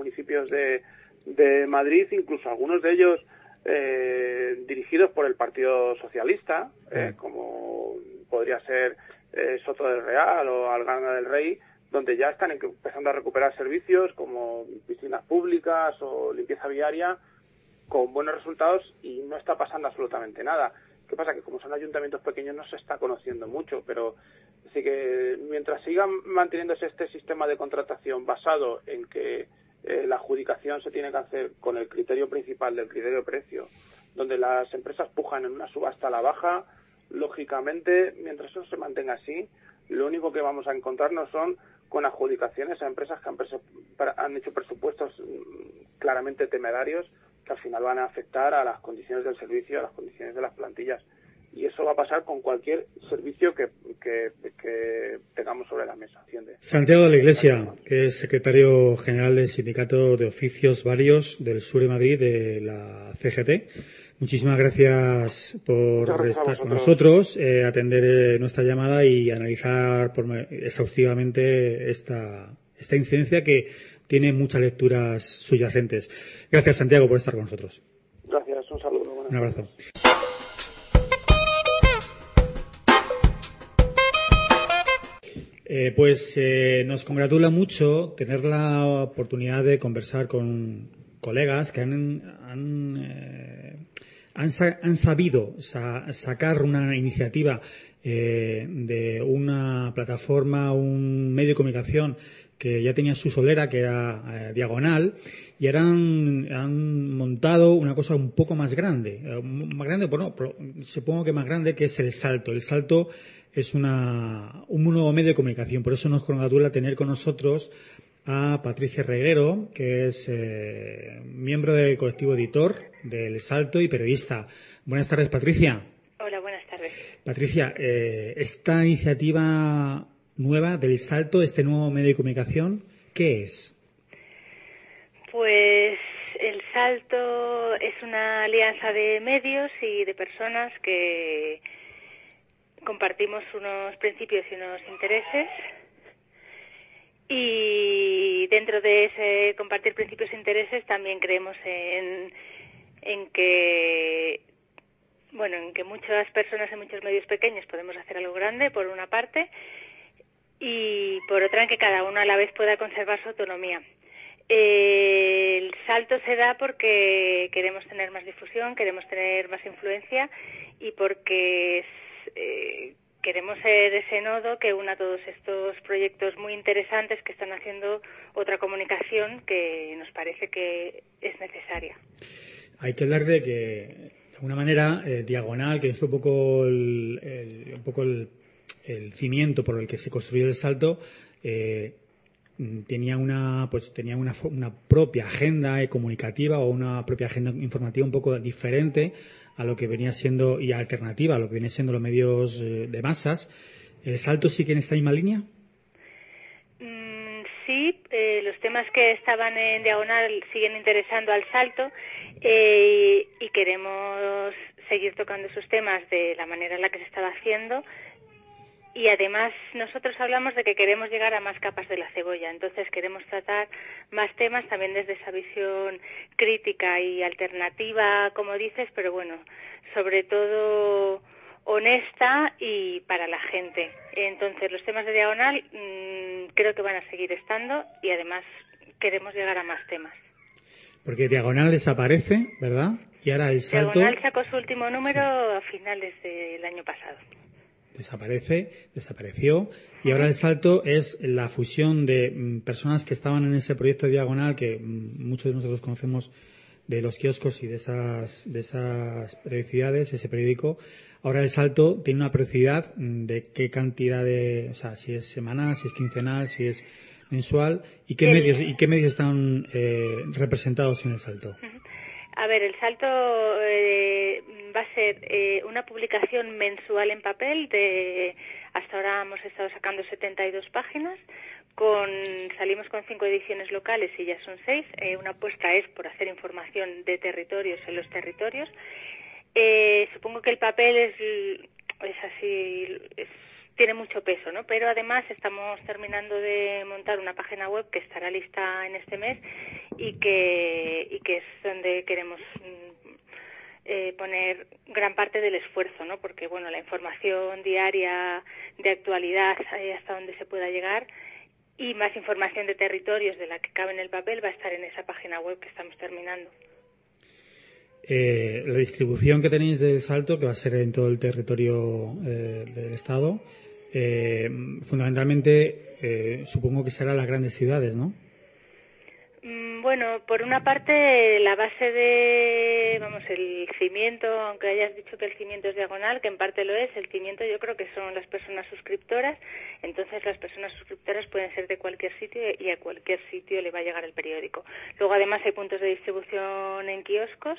de Madrid, incluso algunos de ellos dirigidos por el Partido Socialista, como podría ser Soto del Real o Algana del Rey, donde ya están empezando a recuperar servicios como piscinas públicas o limpieza viaria con buenos resultados, y no está pasando absolutamente nada. ¿Qué pasa? Que como son ayuntamientos pequeños no se está conociendo mucho, pero Así que mientras sigan manteniéndose este sistema de contratación basado en que la adjudicación se tiene que hacer con el criterio principal del criterio de precio, donde las empresas pujan en una subasta a la baja, lógicamente, mientras eso se mantenga así, lo único que vamos a encontrarnos son con adjudicaciones a empresas que han hecho presupuestos claramente temerarios, que al final van a afectar a las condiciones del servicio, a las condiciones de las plantillas. Y eso va a pasar con cualquier servicio que tengamos sobre la mesa. ¿Entiendes?
Santiago de la Iglesia, que es secretario general del Sindicato de Oficios Varios del Sur de Madrid, de la CGT. Muchísimas gracias por estar con nosotros, atender nuestra llamada y analizar exhaustivamente esta incidencia que tiene muchas lecturas subyacentes. Gracias, Santiago, por estar con nosotros.
Gracias, un saludo.
Un abrazo. Nos congratula mucho tener la oportunidad de conversar con colegas que han sabido sacar una iniciativa de una plataforma, un medio de comunicación que ya tenía su solera, que era Diagonal, y ahora han montado una cosa un poco más grande. Supongo que más grande, que es El Salto. El Salto es un nuevo medio de comunicación. Por eso nos congratula tener con nosotros a Patricia Reguero, que es miembro del colectivo editor del Salto y periodista. Buenas tardes, Patricia.
Hola, buenas tardes.
Patricia, esta iniciativa nueva del Salto, este nuevo medio de comunicación, ¿qué es?
Pues El Salto es una alianza de medios y de personas que compartimos unos principios y unos intereses, y dentro de ese compartir principios e intereses también creemos en que muchas personas en muchos medios pequeños podemos hacer algo grande, por una parte, y por otra en que cada uno a la vez pueda conservar su autonomía. El salto se da porque queremos tener más difusión, queremos tener más influencia y porque queremos ser ese nodo que una todos estos proyectos muy interesantes que están haciendo otra comunicación que nos parece que es necesaria.
Hay que hablar de que, de alguna manera, Diagonal, que es un poco el cimiento por el que se construyó El Salto, tenía una propia agenda comunicativa o una propia agenda informativa un poco diferente a lo que venía siendo, y alternativa a lo que vienen siendo los medios de masas. ¿El Salto sigue en esta misma línea?
Sí, los temas que estaban en Diagonal siguen interesando al Salto, y queremos seguir tocando esos temas de la manera en la que se estaba haciendo. Y además nosotros hablamos de que queremos llegar a más capas de la cebolla, entonces queremos tratar más temas también desde esa visión crítica y alternativa, como dices, pero bueno, sobre todo honesta y para la gente. Entonces los temas de Diagonal creo que van a seguir estando y además queremos llegar a más temas.
Porque Diagonal desaparece, ¿verdad? Y ahora El Salto...
Diagonal sacó su último número a finales del año pasado.
Desapareció, y ahora El Salto es la fusión de personas que estaban en ese proyecto de Diagonal, que muchos de nosotros conocemos de los kioscos y de esas periodicidades, ese periódico. Ahora El Salto tiene una periodicidad de qué cantidad de, o sea, si es semanal, si es quincenal, si es mensual, y qué medios están representados en El Salto.
A ver, El Salto va a ser una publicación mensual en papel. Hasta ahora hemos estado sacando 72 páginas. Salimos con 5 ediciones locales y ya son 6. Una apuesta es por hacer información de territorios en los territorios. Supongo que el papel es así, tiene mucho peso, ¿no? Pero además estamos terminando de montar una página web que estará lista en este mes y que es donde queremos poner gran parte del esfuerzo, ¿no? Porque, bueno, la información diaria de actualidad hasta donde se pueda llegar y más información de territorios de la que cabe en el papel va a estar en esa página web que estamos terminando.
La distribución que tenéis del Salto, que va a ser en todo el territorio del Estado, fundamentalmente supongo que será las grandes ciudades, ¿no?
Bueno, por una parte, la base el cimiento, aunque hayas dicho que el cimiento es diagonal, que en parte lo es, el cimiento yo creo que son las personas suscriptoras. Entonces las personas suscriptoras pueden ser de cualquier sitio y a cualquier sitio le va a llegar el periódico. Luego además hay puntos de distribución en kioscos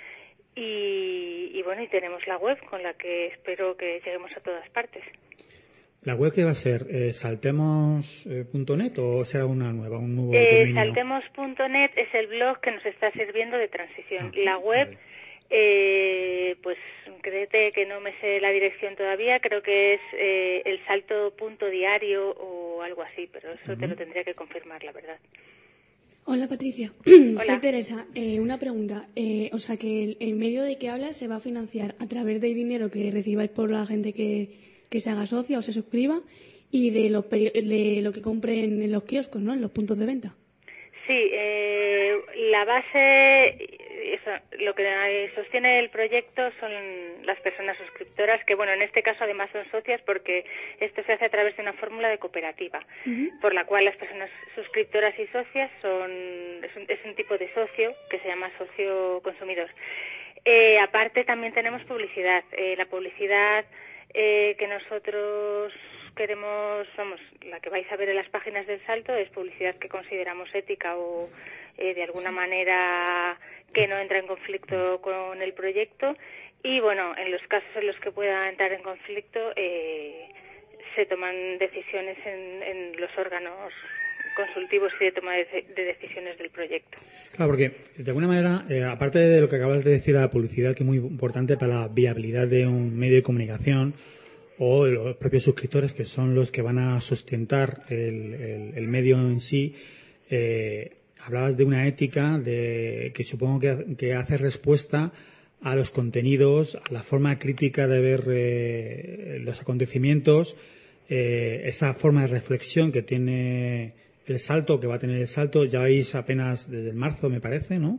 y bueno, y tenemos la web con la que espero que lleguemos a todas partes.
¿La web qué va a ser? ¿Saltemos.net o será una nueva, un nuevo dominio?
Saltemos.net es el blog que nos está sirviendo de transición. La web, pues créete que no me sé la dirección todavía, creo que es el salto.diario o algo así, pero eso te lo tendría que confirmar, la verdad.
Hola, Patricia.
Hola.
Soy Teresa. Una pregunta. O sea, que el medio de que hablas se va a financiar a través del dinero que recibáis por la gente que se haga socia o se suscriba y de lo que compren en los kioscos, ¿no? En los puntos de venta.
Sí, la base, lo que sostiene el proyecto son las personas suscriptoras, que bueno, en este caso además son socias porque esto se hace a través de una fórmula de cooperativa, por la cual las personas suscriptoras y socias es un tipo de socio que se llama socio consumidor. Aparte también tenemos publicidad. La publicidad que nosotros queremos, la que vais a ver en las páginas del Salto es publicidad que consideramos ética o de alguna manera que no entra en conflicto con el proyecto y bueno, en los casos en los que pueda entrar en conflicto se toman decisiones en los órganos consultivos y de toma de decisiones del proyecto.
Claro, porque de alguna manera, aparte de lo que acabas de decir, la publicidad, que es muy importante para la viabilidad de un medio de comunicación, o los propios suscriptores, que son los que van a sustentar el medio en sí, hablabas de una ética que supongo que hace respuesta a los contenidos, a la forma crítica de ver los acontecimientos, esa forma de reflexión que tiene el Salto, que va a tener el Salto, ya veis apenas desde marzo, me parece, ¿no?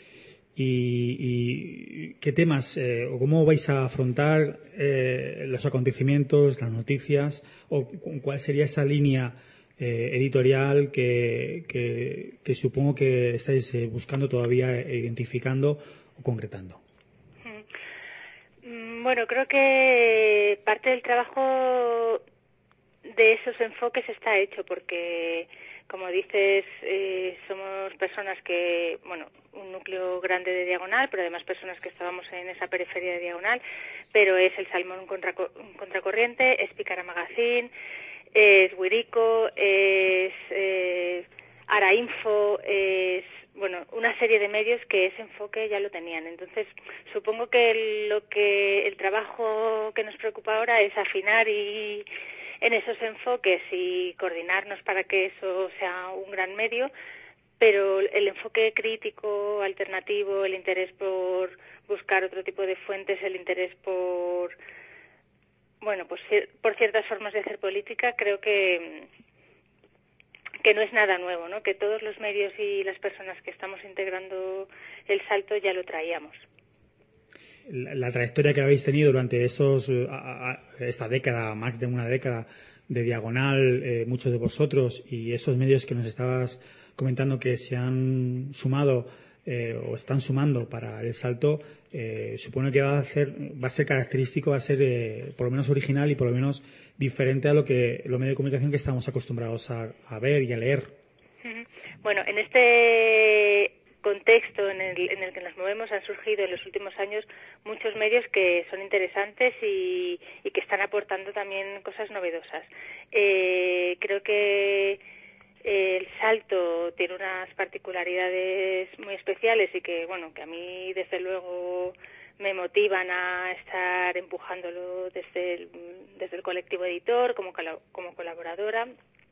Y qué temas o cómo vais a afrontar los acontecimientos, las noticias, o cuál sería esa línea editorial que supongo que estáis buscando todavía, identificando o concretando.
Bueno, creo que parte del trabajo de esos enfoques está hecho porque, como dices, somos personas que, bueno, un núcleo grande de Diagonal, pero además personas que estábamos en esa periferia de Diagonal, pero es el Salmón Contracorriente, es Picara Magazine, es Wirico, es Arainfo, es, bueno, una serie de medios que ese enfoque ya lo tenían. Entonces, supongo que el trabajo que nos preocupa ahora es afinar y en esos enfoques y coordinarnos para que eso sea un gran medio, pero el enfoque crítico, alternativo, el interés por buscar otro tipo de fuentes, el interés por, bueno, pues por ciertas formas de hacer política, creo que no es nada nuevo, ¿no? Que todos los medios y las personas que estamos integrando el Salto ya lo traíamos.
La trayectoria que habéis tenido durante esta década, más de una década de Diagonal, muchos de vosotros, y esos medios que nos estabas comentando que se han sumado o están sumando para el Salto, supongo que va a ser característico, va a ser por lo menos original y por lo menos diferente a los medios de comunicación que estamos acostumbrados a ver y a leer.
Bueno, en este contexto en el que nos movemos han surgido en los últimos años muchos medios que son interesantes y que están aportando también cosas novedosas. Creo que el Salto tiene unas particularidades muy especiales y que, bueno, que a mí desde luego me motivan a estar empujándolo desde el colectivo editor como colaboradora,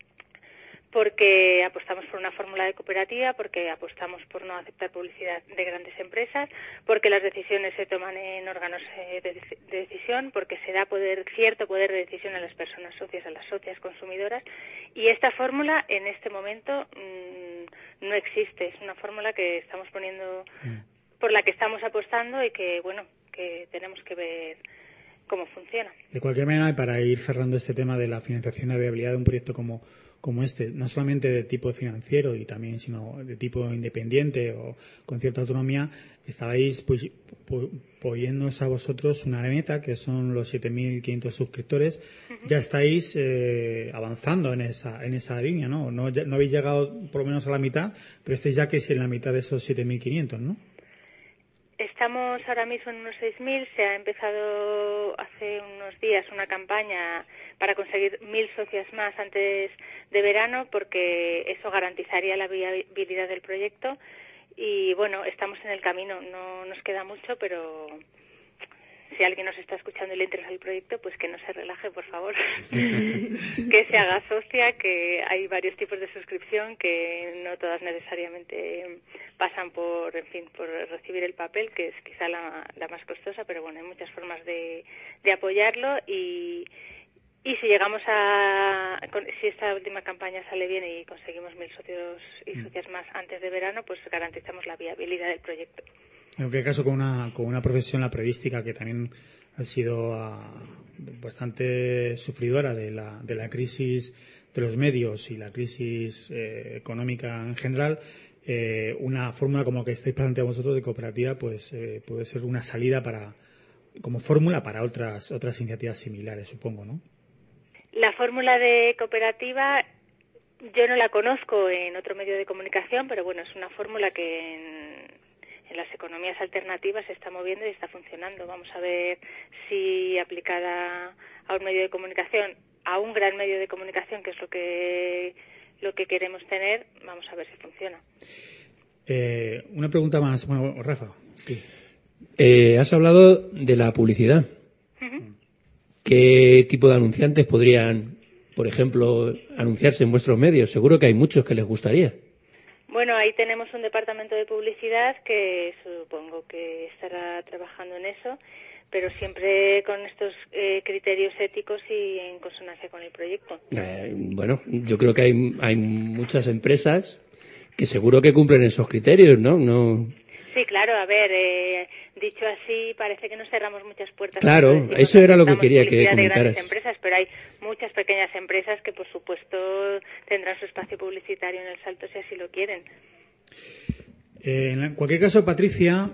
porque apostamos por una fórmula de cooperativa, porque apostamos por no aceptar publicidad de grandes empresas, porque las decisiones se toman en órganos de decisión, porque se da cierto poder de decisión a las personas socias, a las socias consumidoras, y esta fórmula en este momento no existe. Es una fórmula que estamos poniendo, por la que estamos apostando y que, bueno, que tenemos que ver cómo funciona.
De cualquier manera, y para ir cerrando este tema de la financiación y la viabilidad de un proyecto como este, no solamente de tipo financiero y también, sino de tipo independiente o con cierta autonomía, estabais poniéndoos a vosotros una meta, que son los 7.500 suscriptores. Ya estáis avanzando en esa línea, ¿no? No habéis llegado por lo menos a la mitad, pero estáis ya que es en la mitad de esos 7.500, ¿no?
Estamos ahora mismo en unos 6.000. Se ha empezado hace unos días una campaña para conseguir 1.000 socias más antes de verano, porque eso garantizaría la viabilidad del proyecto. Y bueno, estamos en el camino, no nos queda mucho, pero si alguien nos está escuchando y le interesa el proyecto, pues que no se relaje, por favor. Que se haga socia, que hay varios tipos de suscripción, que no todas necesariamente pasan por recibir el papel, que es quizá la más costosa, pero bueno, hay muchas formas de apoyarlo. Y si llegamos si esta última campaña sale bien y conseguimos 1.000 socios y socias más antes de verano, pues garantizamos la viabilidad del proyecto.
En cualquier caso, con una profesión, la periodística, que también ha sido bastante sufridora de la crisis de los medios y la crisis económica en general, una fórmula como la que estáis planteando vosotros de cooperativa, pues puede ser una salida como fórmula para otras iniciativas similares, supongo, ¿no?
La fórmula de cooperativa yo no la conozco en otro medio de comunicación, pero bueno, es una fórmula que en las economías alternativas se está moviendo y está funcionando. Vamos a ver si aplicada a un medio de comunicación, a un gran medio de comunicación, que es lo que queremos tener, vamos a ver si funciona.
Una pregunta más, bueno, Rafa. Sí.
Has hablado de la publicidad.
Uh-huh.
¿Qué tipo de anunciantes podrían, por ejemplo, anunciarse en vuestros medios? Seguro que hay muchos que les gustaría.
Bueno, ahí tenemos un departamento de publicidad que supongo que estará trabajando en eso, pero siempre con estos criterios éticos y en consonancia con el proyecto.
Bueno, yo creo que hay muchas empresas que seguro que cumplen esos criterios, ¿no?
Sí, claro, a ver, dicho así, parece que nos cerramos muchas puertas.
Claro, eso era lo que quería que comentaras.
De grandes empresas, pero hay muchas pequeñas empresas que, por supuesto, tendrán su espacio publicitario en El Salto si así lo quieren.
En cualquier caso, Patricia,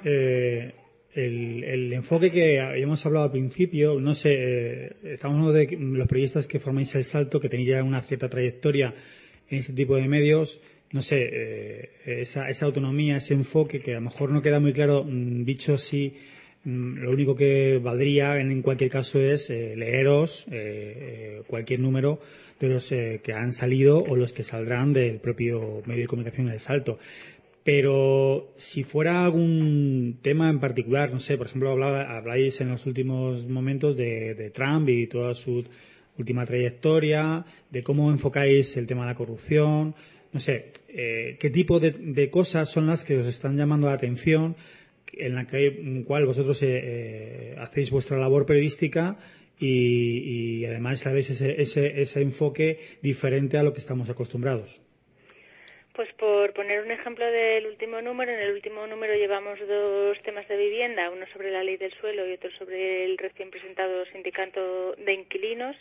el enfoque que habíamos hablado al principio, no sé, estamos hablando de los periodistas que formáis El Salto, que tenéis ya una cierta trayectoria en este tipo de medios. No sé, esa autonomía, ese enfoque que a lo mejor no queda muy claro, dicho así, lo único que valdría en cualquier caso es leeros cualquier número de los que han salido o los que saldrán del propio medio de comunicación El Salto. Pero si fuera algún tema en particular, no sé, por ejemplo, habláis en los últimos momentos de Trump y toda su última trayectoria, de cómo enfocáis el tema de la corrupción. No sé, ¿qué tipo de cosas son las que os están llamando la atención, en la cual vosotros hacéis vuestra labor periodística y además le dais ese enfoque diferente a lo que estamos acostumbrados?
Pues por poner un ejemplo del último número, en el último número llevamos 2 temas de vivienda, uno sobre la ley del suelo y otro sobre el recién presentado sindicato de inquilinos,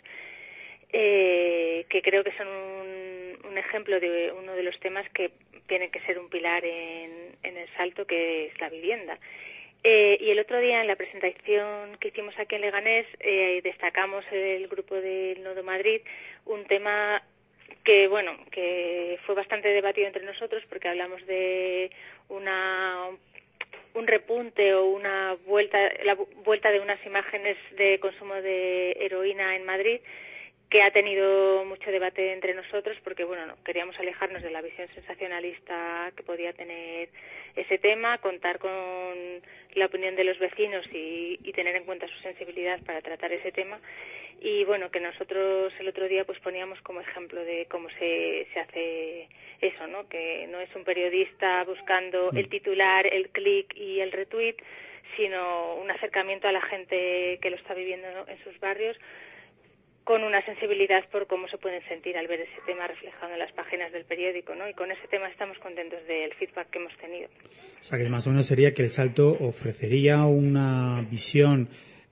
que creo que son un ejemplo de uno de los temas que tienen que ser un pilar en El Salto, que es la vivienda. Y el otro día, en la presentación que hicimos aquí en Leganés, destacamos el grupo del Nodo Madrid un tema que fue bastante debatido entre nosotros, porque hablamos de un repunte o la vuelta de unas imágenes de consumo de heroína en Madrid, que ha tenido mucho debate entre nosotros, porque queríamos alejarnos de la visión sensacionalista que podía tener ese tema, contar con la opinión de los vecinos y tener en cuenta su sensibilidad para tratar ese tema. Y que nosotros el otro día pues poníamos como ejemplo de cómo se hace eso, ¿no? Que no es un periodista buscando el titular, el clic y el retweet, sino un acercamiento a la gente que lo está viviendo en sus barrios, con una sensibilidad por cómo se pueden sentir al ver ese tema reflejado en las páginas del periódico, ¿no? Y con ese tema estamos contentos del feedback que hemos tenido.
O sea, que más o menos sería que El Salto ofrecería una visión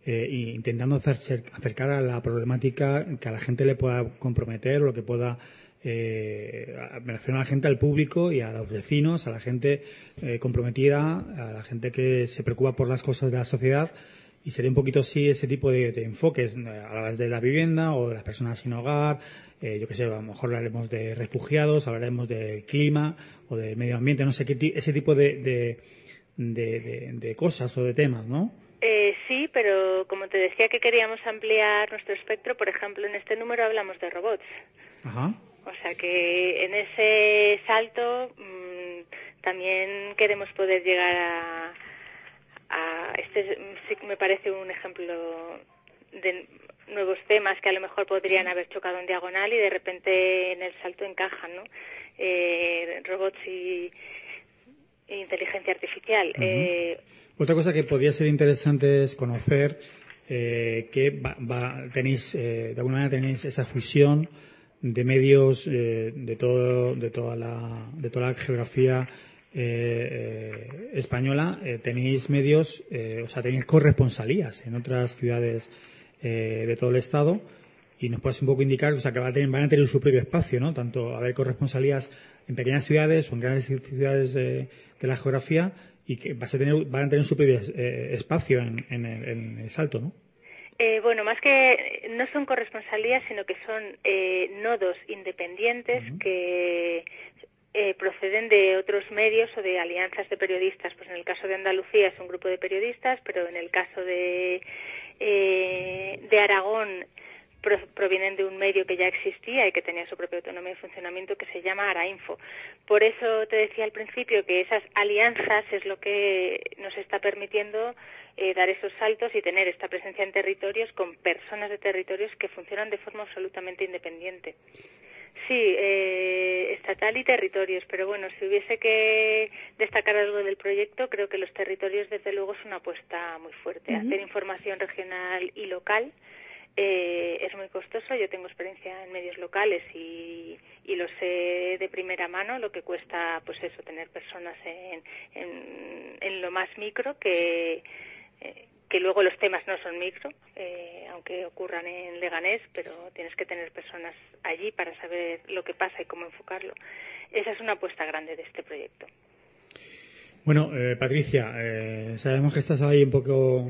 e intentando acercar a la problemática que a la gente le pueda comprometer, o lo que pueda, me refiero a la gente, al público y a los vecinos, a la gente comprometida, a la gente que se preocupa por las cosas de la sociedad. Y sería un poquito así ese tipo de enfoques. Hablabas de la vivienda o de las personas sin hogar, yo qué sé, a lo mejor hablaremos de refugiados, hablaremos del clima o del medio ambiente, no sé qué, ese tipo de cosas o de temas, ¿no?
Sí, pero como te decía que queríamos ampliar nuestro espectro, por ejemplo, en este número hablamos de robots.
Ajá.
O sea que en ese salto también queremos poder llegar a este sí que me parece un ejemplo de nuevos temas que a lo mejor podrían haber chocado en diagonal y de repente en el salto encajan, ¿no? Robots y inteligencia artificial.
Otra cosa que podría ser interesante es conocer que tenéis, de alguna manera tenéis esa fusión de medios de toda la geografía española. Tenéis medios, o sea, tenéis corresponsalías en otras ciudades de todo el estado, y nos puedes un poco indicar, o sea, que van a tener su propio espacio, ¿no? Tanto haber corresponsalías en pequeñas ciudades o en grandes ciudades de la geografía, y que van a tener su propio espacio en el salto, ¿no?
Bueno, más que no son corresponsalías, sino que son nodos independientes que proceden de otros medios o de alianzas de periodistas. Pues en el caso de Andalucía es un grupo de periodistas, pero en el caso de Aragón provienen de un medio que ya existía y que tenía su propia autonomía y funcionamiento, que se llama Arainfo. Por eso te decía al principio que esas alianzas es lo que nos está permitiendo dar esos saltos y tener esta presencia en territorios con personas de territorios que funcionan de forma absolutamente independiente. Sí, estatal y territorios, pero bueno, si hubiese que destacar algo del proyecto, creo que los territorios desde luego es una apuesta muy fuerte. Hacer información regional y local es muy costoso. Yo tengo experiencia en medios locales y lo sé de primera mano, lo que cuesta, pues eso, tener personas en lo más micro, que luego los temas no son micro, aunque ocurran en Leganés, pero tienes que tener personas allí para saber lo que pasa y cómo enfocarlo. Esa es una apuesta grande de este proyecto.
Bueno, Patricia, sabemos que estás ahí un poco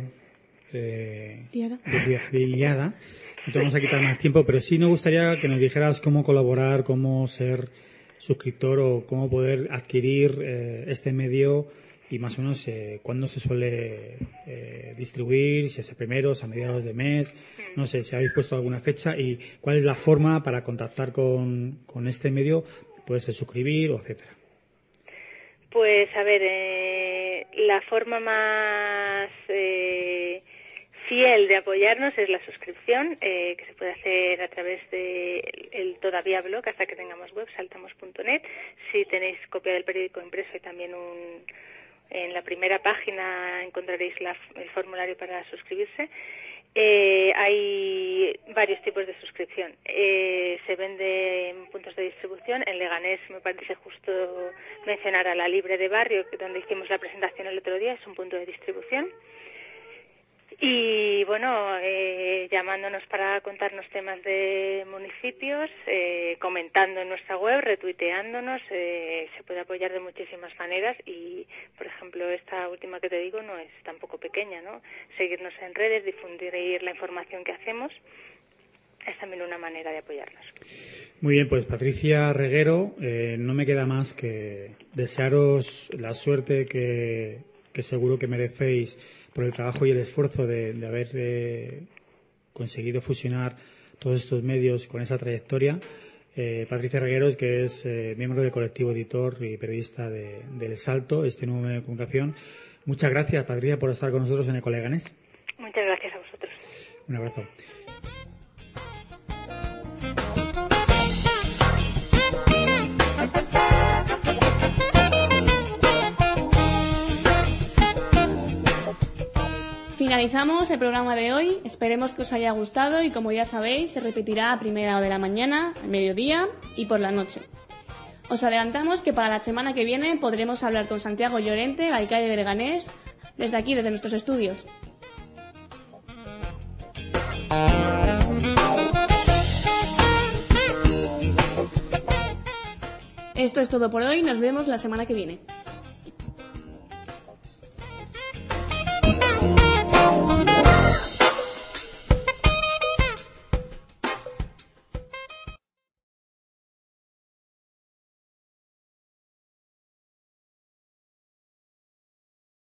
liada. No te vamos a quitar más tiempo, pero sí nos gustaría que nos dijeras cómo colaborar, cómo ser suscriptor o cómo poder adquirir este medio, y más o menos cuándo se suele distribuir, si es a primeros, a mediados de mes, no sé si habéis puesto alguna fecha, y cuál es la forma para contactar con este medio. Puede ser suscribir, o etcétera.
Pues a ver, la forma más fiel de apoyarnos es la suscripción, que se puede hacer a través de el todavía blog, hasta que tengamos web, saltamos.net. Si tenéis copia del periódico impreso, y también en la primera página encontraréis el formulario para suscribirse. Hay varios tipos de suscripción. Se vende en puntos de distribución. En Leganés me parece justo mencionar a la Libre de Barrio, donde hicimos la presentación el otro día, es un punto de distribución. Y bueno, llamándonos para contarnos temas de municipios, comentando en nuestra web, retuiteándonos, se puede apoyar de muchísimas maneras. Y, por ejemplo, esta última que te digo no es tampoco pequeña, ¿no? Seguirnos en redes, difundir la información que hacemos, es también una manera de apoyarnos.
Muy bien, pues Patricia Reguero, no me queda más que desearos la suerte que seguro que merecéis por el trabajo y el esfuerzo de haber conseguido fusionar todos estos medios con esa trayectoria. Patricia Reguero, que es miembro del colectivo editor y periodista de El Salto, este nuevo medio de comunicación. Muchas gracias, Patricia, por estar con nosotros en Ecoleganés.
Muchas gracias a vosotros.
Un abrazo.
Finalizamos el programa de hoy. Esperemos que os haya gustado, y como ya sabéis, se repetirá a primera hora de la mañana, al mediodía y por la noche. Os adelantamos que para la semana que viene podremos hablar con Santiago Llorente, alcalde de Leganés, desde aquí, desde nuestros estudios. Esto es todo por hoy, nos vemos la semana que viene.